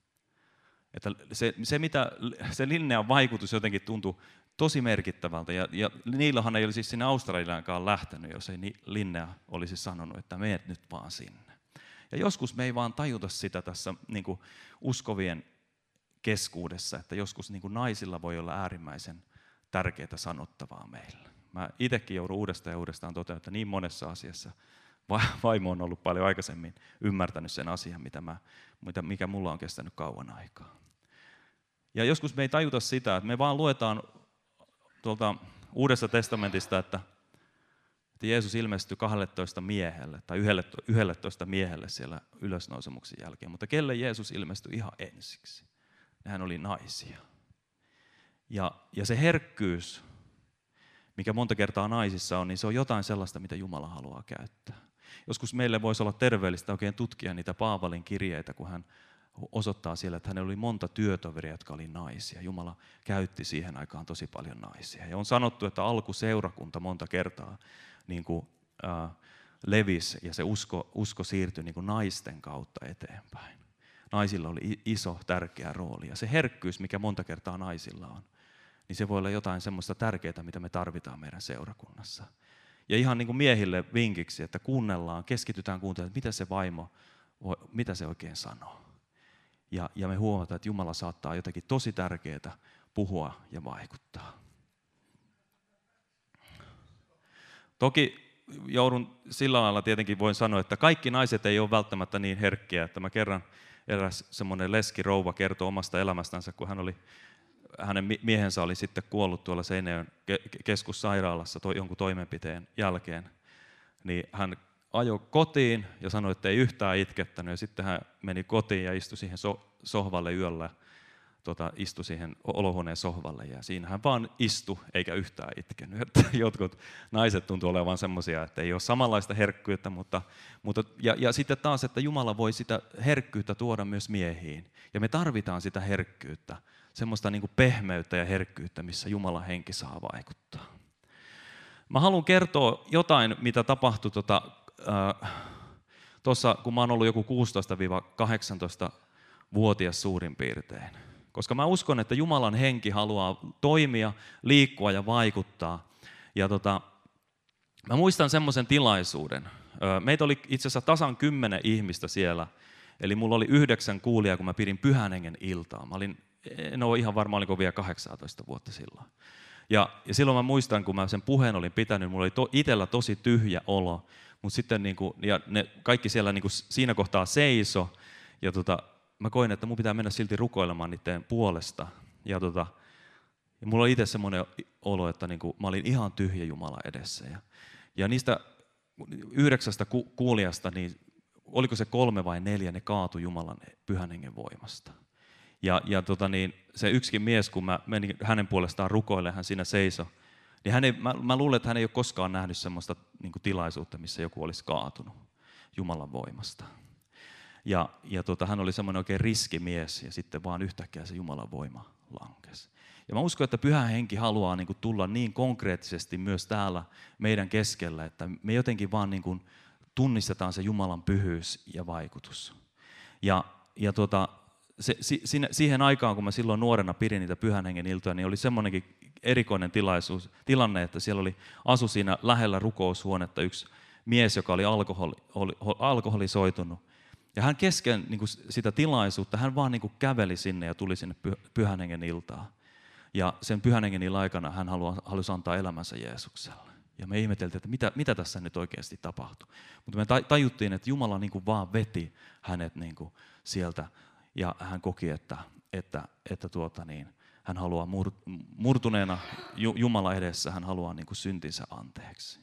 Että se, se, mitä, se Linnean vaikutus jotenkin tuntui tosi merkittävältä. Ja, ja Niilohan ei olisi siis sinne Australiaankaan lähtenyt, jos ei Linnea olisi sanonut, että meet nyt vaan sinne. Ja joskus me ei vaan tajuta sitä tässä niin kuin uskovien keskuudessa, että joskus niin kuin naisilla voi olla äärimmäisen tärkeää sanottavaa meillä. Mä itsekin joudun uudestaan ja uudestaan toteamaan, että niin monessa asiassa vaimo on ollut paljon aikaisemmin ymmärtänyt sen asian, mitä mä, mikä mulla on kestänyt kauan aikaa. Ja joskus me ei tajuta sitä, että me vaan luetaan tuolta Uudesta testamentista, että, että Jeesus ilmestyi kahdelletoista miehelle tai yhdelletoista miehelle siellä ylösnousemuksen jälkeen. Mutta kelle Jeesus ilmestyi ihan ensiksi? Hän oli naisia. Ja, ja se herkkyys, mikä monta kertaa naisissa on, niin se on jotain sellaista, mitä Jumala haluaa käyttää. Joskus meille voisi olla terveellistä oikein tutkia niitä Paavalin kirjeitä, kun hän osoittaa siellä, että hänellä oli monta työtoveria, jotka oli naisia. Jumala käytti siihen aikaan tosi paljon naisia. Ja on sanottu, että alkuseurakunta monta kertaa niin kuin, äh, levisi ja se usko, usko siirtyi niin kuin naisten kautta eteenpäin. Naisilla oli iso, tärkeä rooli. Ja se herkkyys, mikä monta kertaa naisilla on, niin se voi olla jotain semmoista tärkeää, mitä me tarvitaan meidän seurakunnassa. Ja ihan niin kuin miehille vinkiksi, että kuunnellaan, keskitytään kuuntelemaan, että mitä se vaimo, mitä se oikein sanoo. Ja, ja me huomataan, että Jumala saattaa jotakin tosi tärkeää puhua ja vaikuttaa. Toki joudun sillä lailla tietenkin voin sanoa, että kaikki naiset ei ole välttämättä niin herkkiä, että mä kerran eräs semmoinen leskirouva kertoi omasta elämästänsä, kun hän oli, hänen miehensä oli sitten kuollut tuolla Seinäjoen keskussairaalassa to, jonkun toimenpiteen jälkeen, niin hän ajoi kotiin ja sanoi, että ei yhtään itkettänyt. Ja sitten hän meni kotiin ja istui siihen so- sohvalle yöllä, tota, istui siihen olohuoneen sohvalle. Ja siinä hän vaan istui eikä yhtään itkenyt. Että jotkut naiset tuntuu olevan semmoisia, että ei ole samanlaista herkkyyttä. Mutta, mutta, ja, ja sitten taas, että Jumala voi sitä herkkyyttä tuoda myös miehiin. Ja me tarvitaan sitä herkkyyttä, semmoista niin kuin pehmeyttä ja herkkyyttä, missä Jumalan henki saa vaikuttaa. Mä haluan kertoa jotain, mitä tapahtui tuota, tuossa, kun mä oon ollut joku kuusitoista kahdeksantoista-vuotias suurin piirtein. Koska mä uskon, että Jumalan henki haluaa toimia, liikkua ja vaikuttaa. Ja tota, mä muistan semmoisen tilaisuuden. Meitä oli itse asiassa tasan kymmenen ihmistä siellä. Eli mulla oli yhdeksän kuulijaa, kun mä pidin Pyhän Hengen iltaa. Mä olin, en ole ihan varma, oliko vielä kahdeksantoista vuotta silloin. Ja, ja silloin mä muistan, kun mä sen puheen olin pitänyt, mulla oli to, itsellä tosi tyhjä olo. Mutta sitten niin kuin, ja ne kaikki siellä niin kuin siinä kohtaa seiso. Ja tota, mä koin, että mun pitää mennä silti rukoilemaan niiden puolesta. Ja, tota, ja mulla oli itse semmoinen olo, että niin kuin, mä olin ihan tyhjä Jumala edessä. Ja, ja niistä yhdeksästä ku, kuulijasta, niin oliko se kolme vai neljä, ne kaatui Jumalan Pyhän Hengen voimasta. Ja, ja tota niin, se yksikin mies, kun mä menin hänen puolestaan rukoilemaan, hän siinä seisoi, niin hän ei, mä, mä luulen, että hän ei ole koskaan nähnyt semmoista niin kuin tilaisuutta, missä joku olisi kaatunut Jumalan voimasta. Ja, ja tota, hän oli semmoinen oikein riskimies ja sitten vaan yhtäkkiä se Jumalan voima lankesi. Ja mä uskon, että Pyhä Henki haluaa niin kuin tulla niin konkreettisesti myös täällä meidän keskellä, että me jotenkin vaan niin kuin tunnistetaan se Jumalan pyhyys ja vaikutus. Ja, ja tota, se, si, siihen aikaan, kun mä silloin nuorena pidin niitä Pyhän Hengen iltoja, niin oli semmoinenkin erikoinen tilaisuus, tilanne, että siellä oli, asui siinä lähellä rukoushuonetta yksi mies, joka oli alkoholi, oli, alkoholisoitunut. Ja hän kesken niin kuin sitä tilaisuutta, hän vaan niin kuin käveli sinne ja tuli sinne Pyhän Hengen iltaan. Ja sen Pyhän Hengen illan aikana hän halusi antaa elämänsä Jeesukselle. Ja me ihmeteltiin, että mitä, mitä tässä nyt oikeasti tapahtui. Mutta me tajuttiin, että Jumala niin kuin vaan veti hänet niin kuin sieltä. Ja hän koki, että, että, että tuota niin, hän haluaa murtuneena Jumala edessä, hän haluaa niin kuin syntinsä anteeksi.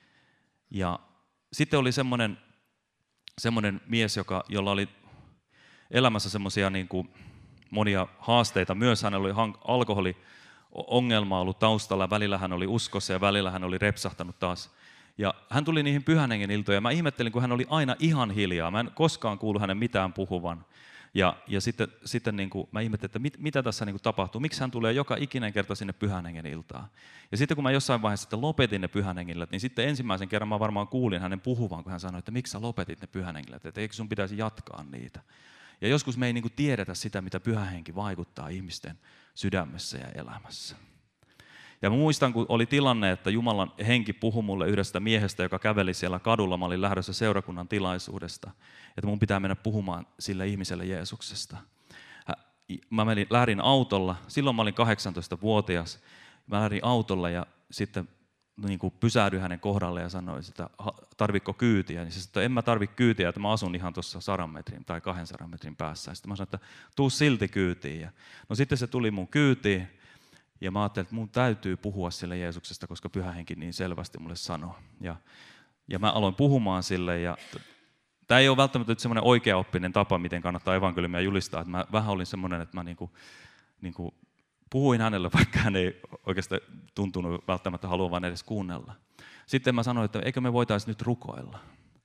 Ja sitten oli semmoinen, semmoinen mies, joka, jolla oli elämässä semmoisia niin kuin monia haasteita. Myös hänellä oli alkoholiongelma ollut taustalla. Välillä hän oli uskossa ja välillä hän oli repsahtanut taas. Ja hän tuli niihin Pyhän Hengen iltoihin. Mä ihmettelin, kun hän oli aina ihan hiljaa. Mä en koskaan kuullut hänen mitään puhuvan. Ja, ja sitten, sitten niin kuin, mä ihmettelin, että mit, mitä tässä niin kuin tapahtuu. Miksi hän tulee joka ikinen kerta sinne Pyhän Hengen iltaan. Ja sitten kun mä jossain vaiheessa sitten lopetin ne Pyhän Hengen, niin sitten ensimmäisen kerran mä varmaan kuulin hänen puhuvan, kun hän sanoi, että miksi sä lopetit ne Pyhän Hengen, että eikö sun pitäisi jatkaa niitä. Ja joskus me ei niin kuin tiedetä sitä, mitä Pyhä Henki vaikuttaa ihmisten sydämessä ja elämässä. Ja mä muistan, kun oli tilanne, että Jumalan henki puhui mulle yhdestä miehestä, joka käveli siellä kadulla. Mä olin lähdössä seurakunnan tilaisuudesta, että mun pitää mennä puhumaan sille ihmiselle Jeesuksesta. Mä menin, lähdin autolla, silloin mä olin kahdeksantoistavuotias. Mä lähdin autolla ja sitten niin kuin pysähdyin hänen kohdalle ja sanoin, että tarvitko kyytiä. Niin se sanoi, että en mä tarvitse kyytiä, että mä asun ihan tuossa sadan metrin tai kahdensadan metrin päässä. Ja sitten mä sanoin, että tuu silti kyytiin. Ja no sitten se tuli mun kyytiin ja mä ajattelin, että mun täytyy puhua sille Jeesuksesta, koska Pyhä Henki niin selvästi mulle sanoi. Ja, ja mä aloin puhumaan sille ja tämä ei ole välttämättä semmoinen oikeaoppinen tapa, miten kannattaa evankeliumia julistaa. Että mä vähän olin semmoinen, että mä niinku, niinku puhuin hänelle, vaikka hän ei oikeastaan tuntunut välttämättä haluavan edes kuunnella. Sitten mä sanoin, että eikö me voitaisiin nyt rukoilla.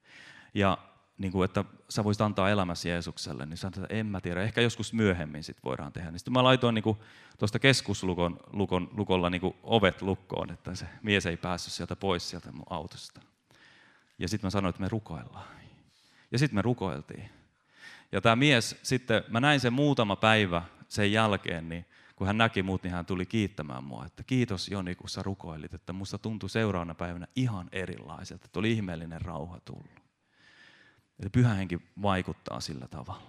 Ja niin kuin, että sä voisit antaa elämäsi Jeesukselle, niin sanoin, että en mä tiedä, ehkä joskus myöhemmin sit voidaan tehdä. Niin sitten mä laitoin niin tuosta keskuslukon lukon, lukolla niin kuin ovet lukkoon, että se mies ei päässyt sieltä pois sieltä mun autosta. Ja sitten mä sanoin, että me rukoillaan. Ja sitten me rukoiltiin. Ja tämä mies sitten, mä näin sen muutama päivä sen jälkeen, niin kun hän näki mut, niin hän tuli kiittämään mua, että kiitos Joni, kun sä rukoilit, että musta tuntui seuraavana päivänä ihan erilaiselta, että oli ihmeellinen rauha tullut. Eli Pyhä Henki vaikuttaa sillä tavalla.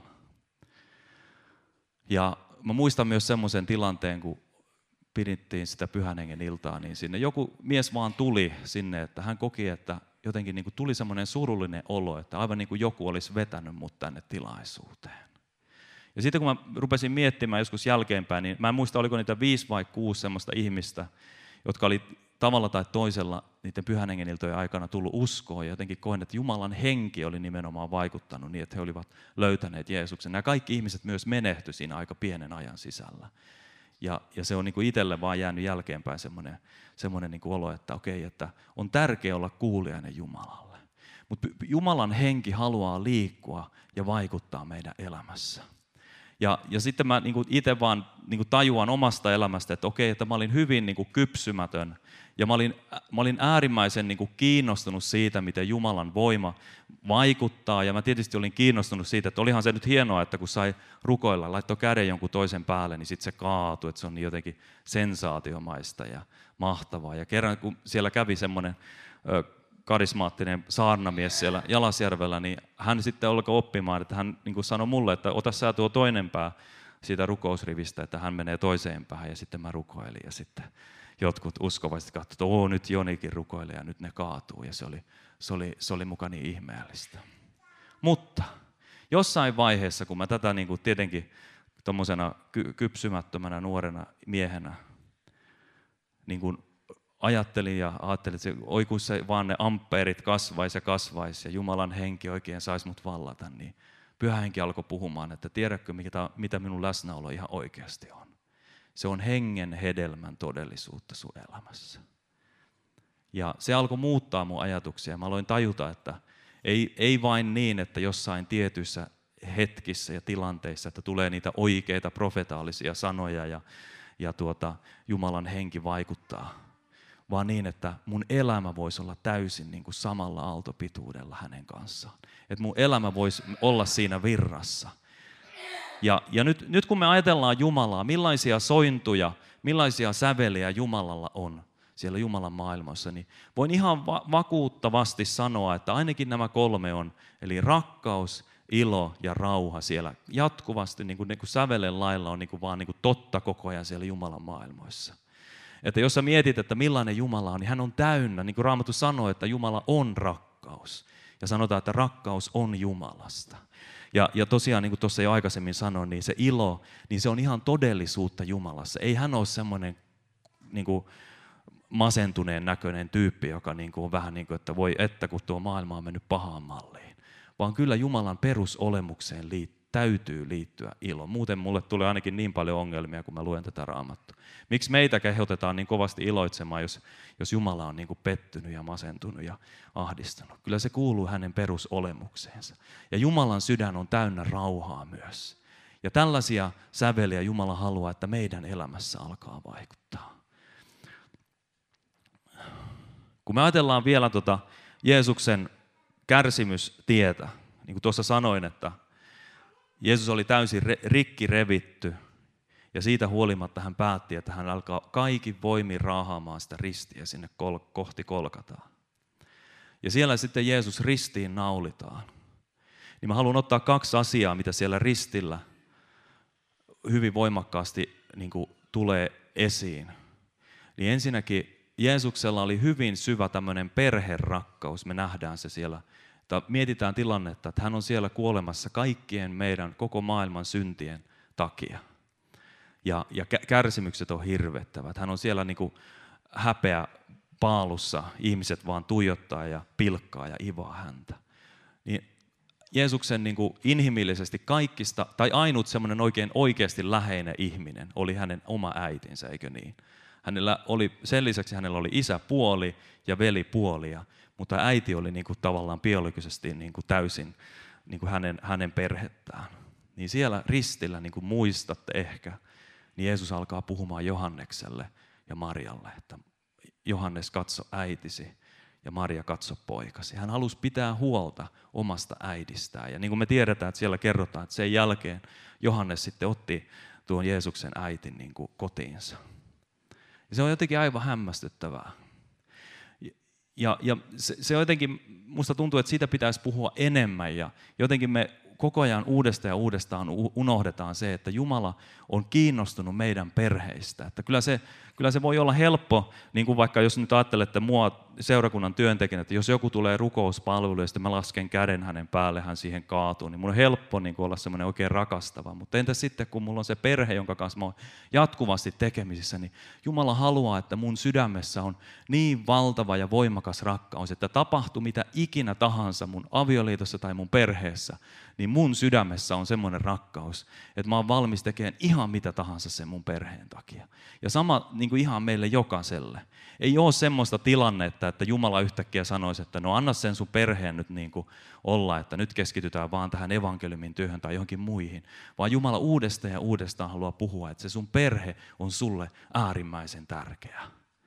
Ja mä muistan myös semmoisen tilanteen, kun pidittiin sitä Pyhän Hengen iltaa, niin sinne joku mies vaan tuli sinne, että hän koki, että jotenkin niin kuin tuli semmoinen surullinen olo, että aivan niin kuin joku olisi vetänyt mut tänne tilaisuuteen. Ja sitten kun mä rupesin miettimään joskus jälkeenpäin, niin mä en muista, oliko niitä viisi vai kuusi semmoista ihmistä, jotka oli tavalla tai toisella niiden Pyhän Hengen iltojen aikana tullut uskoon ja jotenkin koen, että Jumalan henki oli nimenomaan vaikuttanut niin, että he olivat löytäneet Jeesuksen. Nämä kaikki ihmiset myös menehtyi siinä aika pienen ajan sisällä. Ja, ja se on niin kuin itselle vaan jäänyt jälkeenpäin semmoinen, semmoinen niin kuin olo, että okei, että on tärkeää olla kuulijainen Jumalalle. Mutta Jumalan henki haluaa liikkua ja vaikuttaa meidän elämässä. Ja, ja sitten mä niin kuin itse vaan niin kuin tajuan omasta elämästä, että okei, että mä olin hyvin niin kuin kypsymätön. Ja mä olin, mä olin äärimmäisen niin kuin kiinnostunut siitä, miten Jumalan voima vaikuttaa. Ja mä tietysti olin kiinnostunut siitä, että olihan se nyt hienoa, että kun sai rukoilla, laittoi käden jonkun toisen päälle, niin sitten se kaatui, että se on niin jotenkin sensaatiomaista ja mahtavaa. Ja kerran kun siellä kävi semmoinen karismaattinen saarnamies siellä Jalasjärvellä, niin hän sitten alkoi oppimaan, että hän niin kuin sanoi mulle, että ota sä tuo toinen pää siitä rukousrivistä, että hän menee toiseen päähän ja sitten mä rukoilin ja sitten jotkut uskovaiset katsoivat, että oo nyt Jonikin rukoilee ja nyt ne kaatuu ja se oli, se oli, se oli muka niin ihmeellistä. Mutta jossain vaiheessa, kun mä tätä niin kuin tietenkin tommosena ky- kypsymättömänä nuorena miehenä niin kuin ajattelin ja ajattelin, että oi kun se vaan ne ampeerit kasvaisi ja kasvaisi ja Jumalan henki oikein saisi mut vallata, niin Pyhä Henki alkoi puhumaan, että tiedätkö mitä, mitä minun läsnäolo ihan oikeasti on. Se on hengen hedelmän todellisuutta sun elämässä. Ja se alkoi muuttaa mun ajatuksia. Mä aloin tajuta, että ei, ei vain niin, että jossain tietyissä hetkissä ja tilanteissa, että tulee niitä oikeita profetaalisia sanoja ja, ja tuota, Jumalan henki vaikuttaa, vaan niin, että mun elämä voisi olla täysin niin kuin samalla aaltopituudella hänen kanssaan. Että mun elämä voisi olla siinä virrassa. Ja, ja nyt, nyt kun me ajatellaan Jumalaa, millaisia sointuja, millaisia säveliä Jumalalla on siellä Jumalan maailmassa, niin voin ihan va- vakuuttavasti sanoa, että ainakin nämä kolme on, eli rakkaus, ilo ja rauha siellä jatkuvasti, niin kuin, niin kuin sävelen lailla on niin kuin vaan niin kuin totta koko ajan siellä Jumalan maailmoissa. Että jos sä mietit, että millainen Jumala on, niin hän on täynnä, niin kuin Raamattu sanoo, että Jumala on rakkaus. Ja sanotaan, että rakkaus on Jumalasta. Ja, ja tosiaan, niin kuin tuossa jo aikaisemmin sanoin, niin se ilo, niin se on ihan todellisuutta Jumalassa. Ei hän ole semmoinen niin kuin masentuneen näköinen tyyppi, joka niin kuin on vähän niin kuin, että voi että kun tuo maailma on mennyt pahaan malliin. Vaan kyllä Jumalan perusolemukseen liittyy. Täytyy liittyä ilo. Muuten mulle tulee ainakin niin paljon ongelmia, kun mä luen tätä Raamattua. Miksi meitä kehotetaan niin kovasti iloitsemaan, jos, jos Jumala on niin kuin pettynyt ja masentunut ja ahdistunut? Kyllä se kuuluu hänen perusolemukseensa. Ja Jumalan sydän on täynnä rauhaa myös. Ja tällaisia säveliä Jumala haluaa, että meidän elämässä alkaa vaikuttaa. Kun me ajatellaan vielä tuota Jeesuksen kärsimystietä, niin kuin tuossa sanoin, että Jeesus oli täysin rikki revitty ja siitä huolimatta hän päätti, että hän alkaa kaikin voimin raahaamaan sitä ristiä sinne kol- kohti Kolkataa. Ja siellä sitten Jeesus ristiin naulitaan. Niin mä haluan ottaa kaksi asiaa, mitä siellä ristillä hyvin voimakkaasti niin kuin tulee esiin. Niin ensinnäkin Jeesuksella oli hyvin syvä tämmöinen perherakkaus, me nähdään se siellä. Mietitään tilannetta, että hän on siellä kuolemassa kaikkien meidän koko maailman syntien takia. Ja, ja kärsimykset on hirvettävät. Hän on siellä niin kuin häpeä paalussa, ihmiset vaan tuijottaa ja pilkkaa ja ivaa häntä. Niin Jeesuksen niin kuin inhimillisesti kaikista, tai ainut semmoinen oikein oikeasti läheinen ihminen oli hänen oma äitinsä, eikö niin? Hänellä oli, sen lisäksi hänellä oli isäpuoli ja velipuoli, mutta äiti oli niin kuin tavallaan biologisesti niin kuin täysin niin kuin hänen, hänen perhettään. Niin siellä ristillä, niin kuin muistatte ehkä, niin Jeesus alkaa puhumaan Johannekselle ja Marjalle, että Johannes katso äitisi ja Maria katso poikasi. Hän halusi pitää huolta omasta äidistään. Ja niin kuin me tiedetään, että siellä kerrotaan, että sen jälkeen Johannes sitten otti tuon Jeesuksen äitin niin kuin kotiinsa. Ja se on jotenkin aivan hämmästyttävää. Ja, ja se, se jotenkin, musta tuntuu, että siitä pitäisi puhua enemmän ja jotenkin me koko ajan uudestaan ja uudestaan unohdetaan se, että Jumala on kiinnostunut meidän perheistä. Että kyllä se, kyllä se voi olla helppo, niin kuin vaikka jos nyt ajattelette mua seurakunnan työntekijänä, että jos joku tulee rukouspalveluun ja sitten mä lasken käden hänen päälle, hän siihen kaatuu, niin mun on helppo niin kuin olla semmoinen oikein rakastava. Mutta entä sitten, kun mulla on se perhe, jonka kanssa mä oon jatkuvasti tekemisissä, niin Jumala haluaa, että mun sydämessä on niin valtava ja voimakas rakkaus, että tapahtuu mitä ikinä tahansa mun avioliitossa tai mun perheessä, niin mun sydämessä on semmoinen rakkaus, että mä oon valmis tekemään ihan mitä tahansa sen mun perheen takia. Ja sama niin kuin ihan meille jokaiselle. Ei ole semmoista tilannetta, että Jumala yhtäkkiä sanoisi, että no anna sen sun perheen nyt niin kuin olla, että nyt keskitytään vaan tähän evankeliumin työhön tai johonkin muihin. Vaan Jumala uudestaan ja uudestaan haluaa puhua, että se sun perhe on sulle äärimmäisen tärkeä.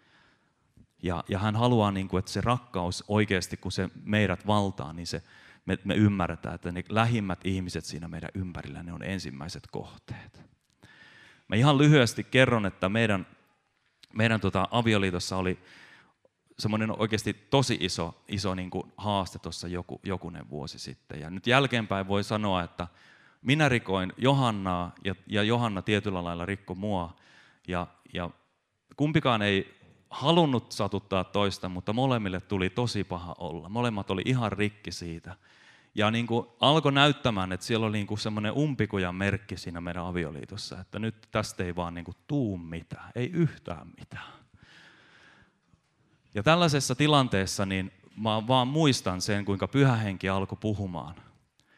Ja, ja hän haluaa, niin kuin, että se rakkaus oikeasti, kun se meidät valtaa, niin se Me, me ymmärretään, että ne lähimmät ihmiset siinä meidän ympärillä, ne on ensimmäiset kohteet. Mä ihan lyhyesti kerron, että meidän, meidän tota avioliitossa oli semmoinen oikeasti tosi iso, iso niin kuin haaste tuossa joku, jokunen vuosi sitten. Ja nyt jälkeenpäin voi sanoa, että minä rikoin Johannaa ja, ja Johanna tietyllä lailla rikko mua. Ja, ja kumpikaan ei halunnut satuttaa toista, mutta molemmille tuli tosi paha olla. Molemmat oli ihan rikki siitä. Ja niin kuin alkoi näyttämään, että siellä oli niin kuin semmoinen umpikujan merkki siinä meidän avioliitossa, että nyt tästä ei vaan niin kuin tuu mitään, ei yhtään mitään. Ja tällaisessa tilanteessa niin mä vaan muistan sen, kuinka Pyhä Henki alkoi puhumaan.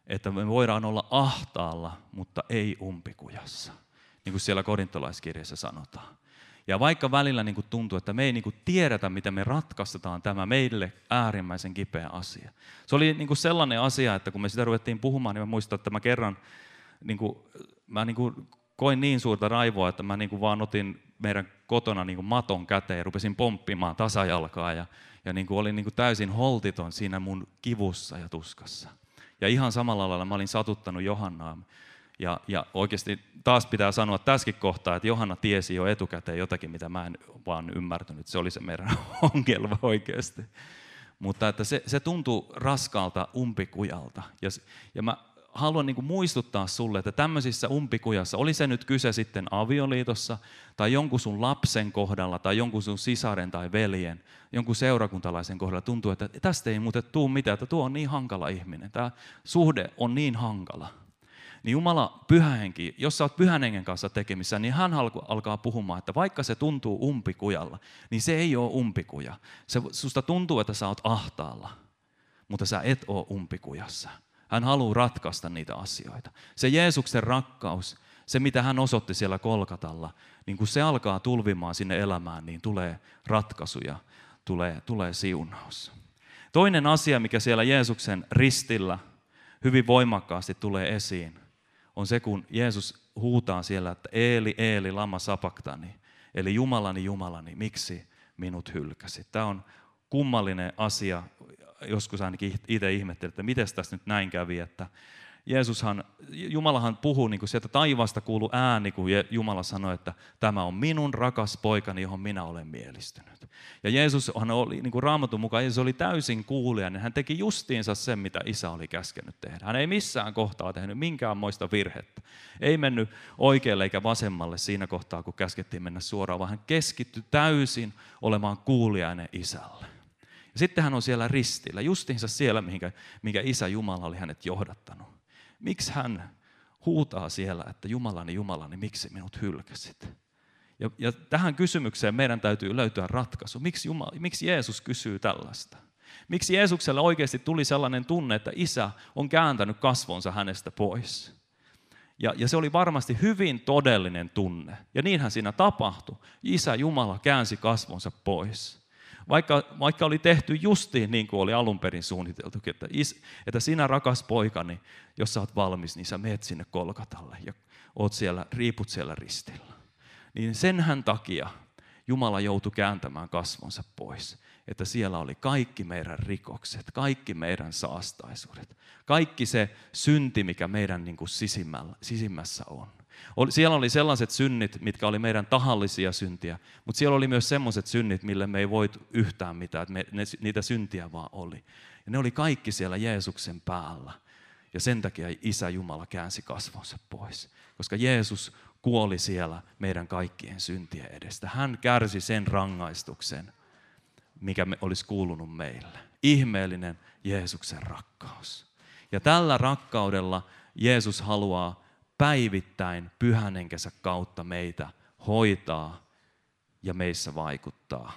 että me voidaan olla ahtaalla, mutta ei umpikujassa, niin kuin siellä korintolaiskirjassa sanotaan. Ja vaikka välillä niin kuin tuntuu, että me ei niin kuin tiedetä, miten me ratkaistetaan tämä meille äärimmäisen kipeä asia. Se oli niin kuin sellainen asia, että kun me sitä ruvettiin puhumaan, niin mä muistan, että mä kerran niin kuin, mä niin kuin koin niin suurta raivoa, että mä niin kuin vaan otin meidän kotona niin kuin maton käteen ja rupesin pomppimaan tasajalkaa ja, ja niin kuin olin niin kuin täysin holtiton siinä mun kivussa ja tuskassa. Ja ihan samalla lailla mä olin satuttanut Johannaa. Ja, ja oikeasti taas pitää sanoa tässäkin kohtaa, että Johanna tiesi jo etukäteen jotakin, mitä mä en vaan ymmärtänyt. Se oli se meidän ongelma oikeasti. Mutta että se, se tuntui raskaalta umpikujalta. Ja, ja mä haluan niin kuin muistuttaa sulle, että tämmöisissä umpikujassa, oli se nyt kyse sitten avioliitossa, tai jonkun sun lapsen kohdalla, tai jonkun sun sisaren tai veljen, jonkun seurakuntalaisen kohdalla, tuntuu, että tästä ei muuten tule mitään, että tuo on niin hankala ihminen, tämä suhde on niin hankala. Niin Jumala, Pyhä Henki, jos sä oot Pyhän Hengen kanssa tekemissä, niin hän alkaa puhumaan, että vaikka se tuntuu umpikujalla, niin se ei ole umpikuja. Se, susta tuntuu, että sä oot ahtaalla, mutta sä et ole umpikujassa. Hän haluaa ratkaista niitä asioita. Se Jeesuksen rakkaus, se mitä hän osoitti siellä Kolkatalla, niin kun se alkaa tulvimaan sinne elämään, niin tulee ratkaisuja, tulee, tulee siunaus. Toinen asia, mikä siellä Jeesuksen ristillä hyvin voimakkaasti tulee esiin, on se, kun Jeesus huutaa siellä, että Eeli, Eeli, lama sabaktani, eli Jumalani, Jumalani, miksi minut hylkäsit? Tämä on kummallinen asia, joskus ainakin itse ihmettelin, että miten tässä nyt näin kävi, että Jeesushan, Jumalahan puhuu, niin kuin sieltä taivaasta kuului ääni, kun Jumala sanoi, että tämä on minun rakas poikani, johon minä olen mielistynyt. Ja Jeesushan oli, niin kuin Raamatun mukaan, Jeesus oli täysin kuulijainen. Hän teki justiinsa sen, mitä Isä oli käskenyt tehdä. Hän ei missään kohtaa tehnyt minkäänmoista virhettä. Ei mennyt oikealle eikä vasemmalle siinä kohtaa, kun käskettiin mennä suoraan, vaan hän keskittyi täysin olemaan kuulijainen Isälle. Ja sitten hän on siellä ristillä, justiinsa siellä, minkä, minkä Isä Jumala oli hänet johdattanut. Miksi hän huutaa siellä, että Jumalani, Jumalani, miksi minut hylkäsit? Ja, ja tähän kysymykseen meidän täytyy löytää ratkaisu. Miksi, Jumala, miksi Jeesus kysyy tällaista? Miksi Jeesukselle oikeasti tuli sellainen tunne, että Isä on kääntänyt kasvonsa hänestä pois? Ja, ja se oli varmasti hyvin todellinen tunne. Ja niinhän siinä tapahtui. Isä Jumala käänsi kasvonsa pois. Vaikka, vaikka oli tehty justiin niin kuin oli alun perin suunniteltu, että, is, että sinä rakas poikani, jos sä oot valmis, niin sä meet sinne Kolkatalle ja oot siellä, riiput siellä ristillä. Niin senhän takia Jumala joutui kääntämään kasvonsa pois, että siellä oli kaikki meidän rikokset, kaikki meidän saastaisuudet, kaikki se synti, mikä meidän niin kuin sisimmässä on. Siellä oli sellaiset synnit, mitkä oli meidän tahallisia syntiä, mutta siellä oli myös sellaiset synnit, mille me ei voitu yhtään mitään, että me, ne, niitä syntiä vaan oli. Ja ne oli kaikki siellä Jeesuksen päällä. Ja sen takia Isä Jumala käänsi kasvonsa pois, koska Jeesus kuoli siellä meidän kaikkien syntien edestä. Hän kärsi sen rangaistuksen, mikä me olisi kuulunut meille. Ihmeellinen Jeesuksen rakkaus. Ja tällä rakkaudella Jeesus haluaa päivittäin Pyhän Henkensä kautta meitä hoitaa ja meissä vaikuttaa.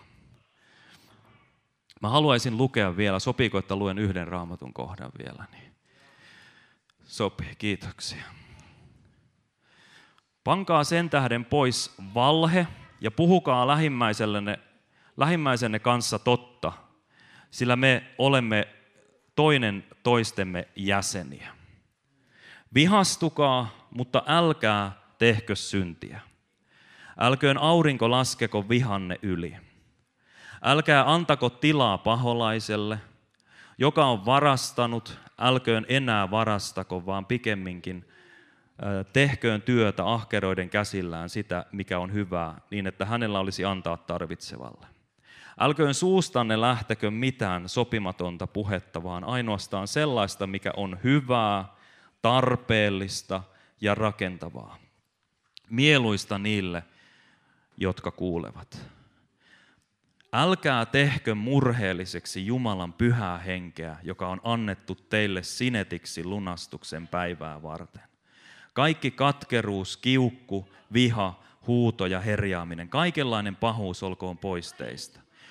Mä haluaisin lukea vielä, sopiiko, että luen yhden Raamatun kohdan vielä? Niin. Sopii, kiitoksia. Pankaa sen tähden pois valhe ja puhukaa lähimmäisellenne, lähimmäisenne kanssa totta, sillä me olemme toinen toistemme jäseniä. Vihastukaa, mutta älkää tehkö syntiä. Älköön aurinko laskeko vihanne yli. Älkää antako tilaa paholaiselle, joka on varastanut, älköön enää varastako, vaan pikemminkin tehköön työtä ahkeroiden käsillään sitä, mikä on hyvää, niin että hänellä olisi antaa tarvitsevalle. Älköön suustanne lähtekö mitään sopimatonta puhetta, vaan ainoastaan sellaista, mikä on hyvää, tarpeellista ja rakentavaa. Mieluista niille, jotka kuulevat. Älkää tehkö murheelliseksi Jumalan pyhää henkeä, joka on annettu teille sinetiksi lunastuksen päivää varten. Kaikki katkeruus, kiukku, viha, huuto ja herjaaminen, kaikenlainen pahuus olkoon pois teistä.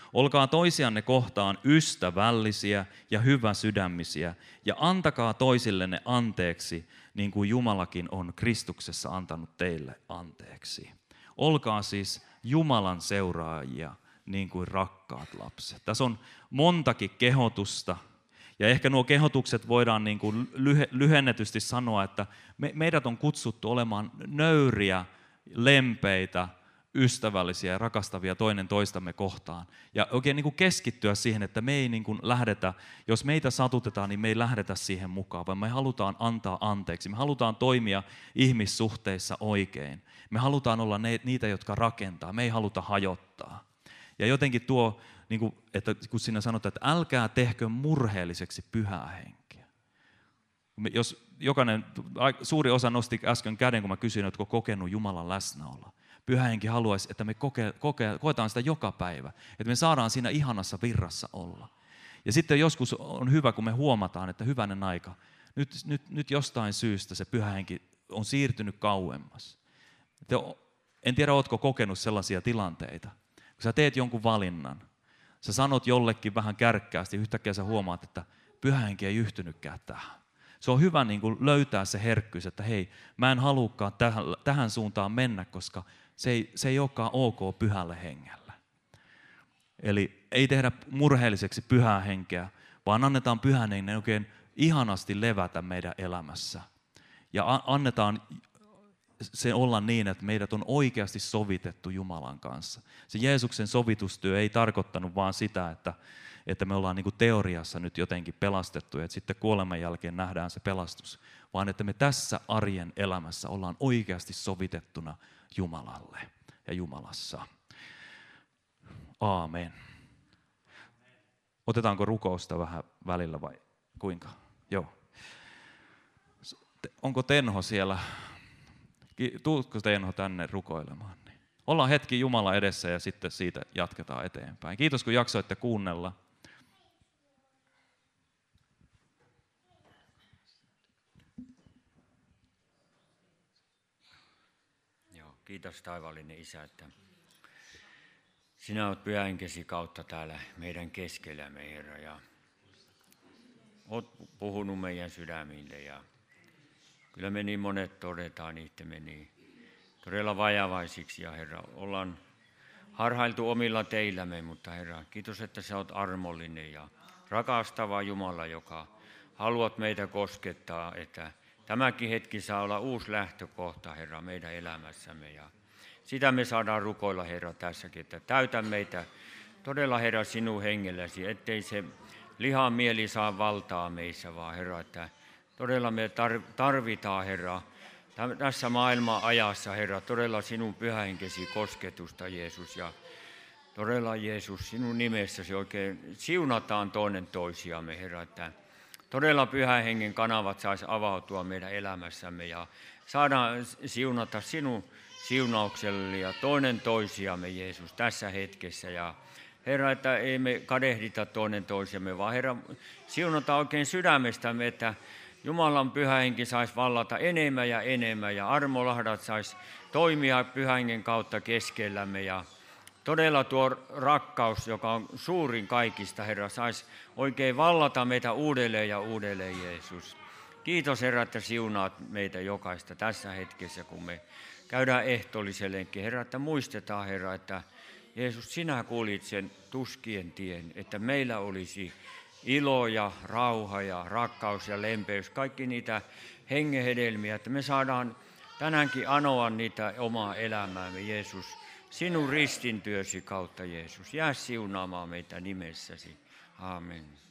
Olkaa toisianne kohtaan ystävällisiä ja hyväsydämisiä ja antakaa toisillenne anteeksi, niin kuin Jumalakin on Kristuksessa antanut teille anteeksi. Olkaa siis Jumalan seuraajia, niin kuin rakkaat lapset. Tässä on montakin kehotusta. Ja ehkä nuo kehotukset voidaan niin kuin lyhennetysti sanoa, että me, meidät on kutsuttu olemaan nöyriä, lempeitä, ystävällisiä ja rakastavia toinen toistamme kohtaan. Ja oikein niin kuin keskittyä siihen, että me ei niin kuin lähdetä, jos meitä satutetaan, niin me ei lähdetä siihen mukaan, vaan me halutaan antaa anteeksi. Me halutaan toimia ihmissuhteissa oikein. Me halutaan olla ne, niitä, jotka rakentaa. Me ei haluta hajottaa. Ja jotenkin tuo, niin kuin, että kun siinä sanotaan, että älkää tehkö murheelliseksi pyhää henkeä. Jos jokainen, suuri osa nosti äsken käden, kun mä kysyin, että oletko kokenut Jumalan läsnäoloa. Pyhä henki haluaisi, että me koke, koke, koetaan sitä joka päivä, että me saadaan siinä ihanassa virrassa olla. Ja sitten joskus on hyvä, kun me huomataan, että hyvänen aika, nyt, nyt, nyt jostain syystä se pyhä henki on siirtynyt kauemmas. En tiedä, oletko kokenut sellaisia tilanteita. Kun sä teet jonkun valinnan, sä sanot jollekin vähän kärkkäästi, yhtäkkiä sä huomaat, että pyhä henki ei yhtynytkään tähän. Se on hyvä niin kuin löytää se herkkyys, että hei, mä en halukaan tähän, tähän suuntaan mennä, koska se ei, se ei olekaan ok pyhälle hengelle. Eli ei tehdä murheelliseksi pyhää henkeä, vaan annetaan pyhän hengen oikein ihanasti levätä meidän elämässä. Ja annetaan se olla niin, että meidät on oikeasti sovitettu Jumalan kanssa. Se Jeesuksen sovitustyö ei tarkoittanut vaan sitä, että, että me ollaan niin kuin teoriassa nyt jotenkin pelastettu ja että sitten kuoleman jälkeen nähdään se pelastus, vaan että me tässä arjen elämässä ollaan oikeasti sovitettuna Jumalalle ja Jumalassa. Aamen. Otetaanko rukousta vähän välillä vai kuinka? Joo. Onko Tenho siellä? Tuutko Tenho tänne rukoilemaan? Ollaan hetki Jumala edessä ja sitten siitä jatketaan eteenpäin. Kiitos kun jaksoitte kuunnella. Joo, kiitos taivaallinen Isä, että sinä olet Pyhän Henkesi kautta täällä meidän keskellämme, Herra, ja olet puhunut meidän sydämille ja kyllä me niin monet todetaan itsemme niin todella vajavaisiksi ja Herra, ollaan harhailtu omilla teillämme, mutta Herra, kiitos, että sä oot armollinen ja rakastava Jumala, joka haluat meitä koskettaa, että tämäkin hetki saa olla uusi lähtökohta, Herra, meidän elämässämme ja sitä me saadaan rukoilla, Herra, tässäkin, että täytä meitä todella, Herra, sinun hengelläsi, ettei se lihan mieli saa valtaa meissä, vaan Herra, että todella me tarvitaan, Herra, tässä maailman ajassa, Herra, todella sinun pyhähenkesi kosketusta, Jeesus. Ja todella, Jeesus, sinun nimessäsi oikein siunataan toinen toisiamme, Herra, että todella pyhän hengen kanavat saisi avautua meidän elämässämme ja saadaan siunata sinun siunauksella ja toinen toisiamme, Jeesus, tässä hetkessä. Ja Herra, että ei me kadehdita toinen toisiamme, vaan Herra, siunata oikein sydämestämme, että Jumalan pyhä henki saisi vallata enemmän ja enemmän ja armolahdat saisi toimia pyhän hengen kautta keskellämme ja todella tuo rakkaus, joka on suurin kaikista, Herra, saisi oikein vallata meitä uudelleen ja uudelleen, Jeesus. Kiitos, Herra, että siunaat meitä jokaista tässä hetkessä, kun me käydään ehtoollisellekin. Herra, että muistetaan, Herra, että Jeesus, sinä kuulit sen tuskien tien, että meillä olisi ilo ja rauha ja rakkaus ja lempeys, kaikki niitä hengenhedelmiä, että me saadaan tänäänkin anoa niitä omaa elämäämme, Jeesus, sinun ristintyösi kautta, Jeesus. Jää siunaamaan meitä nimessäsi. Aamen.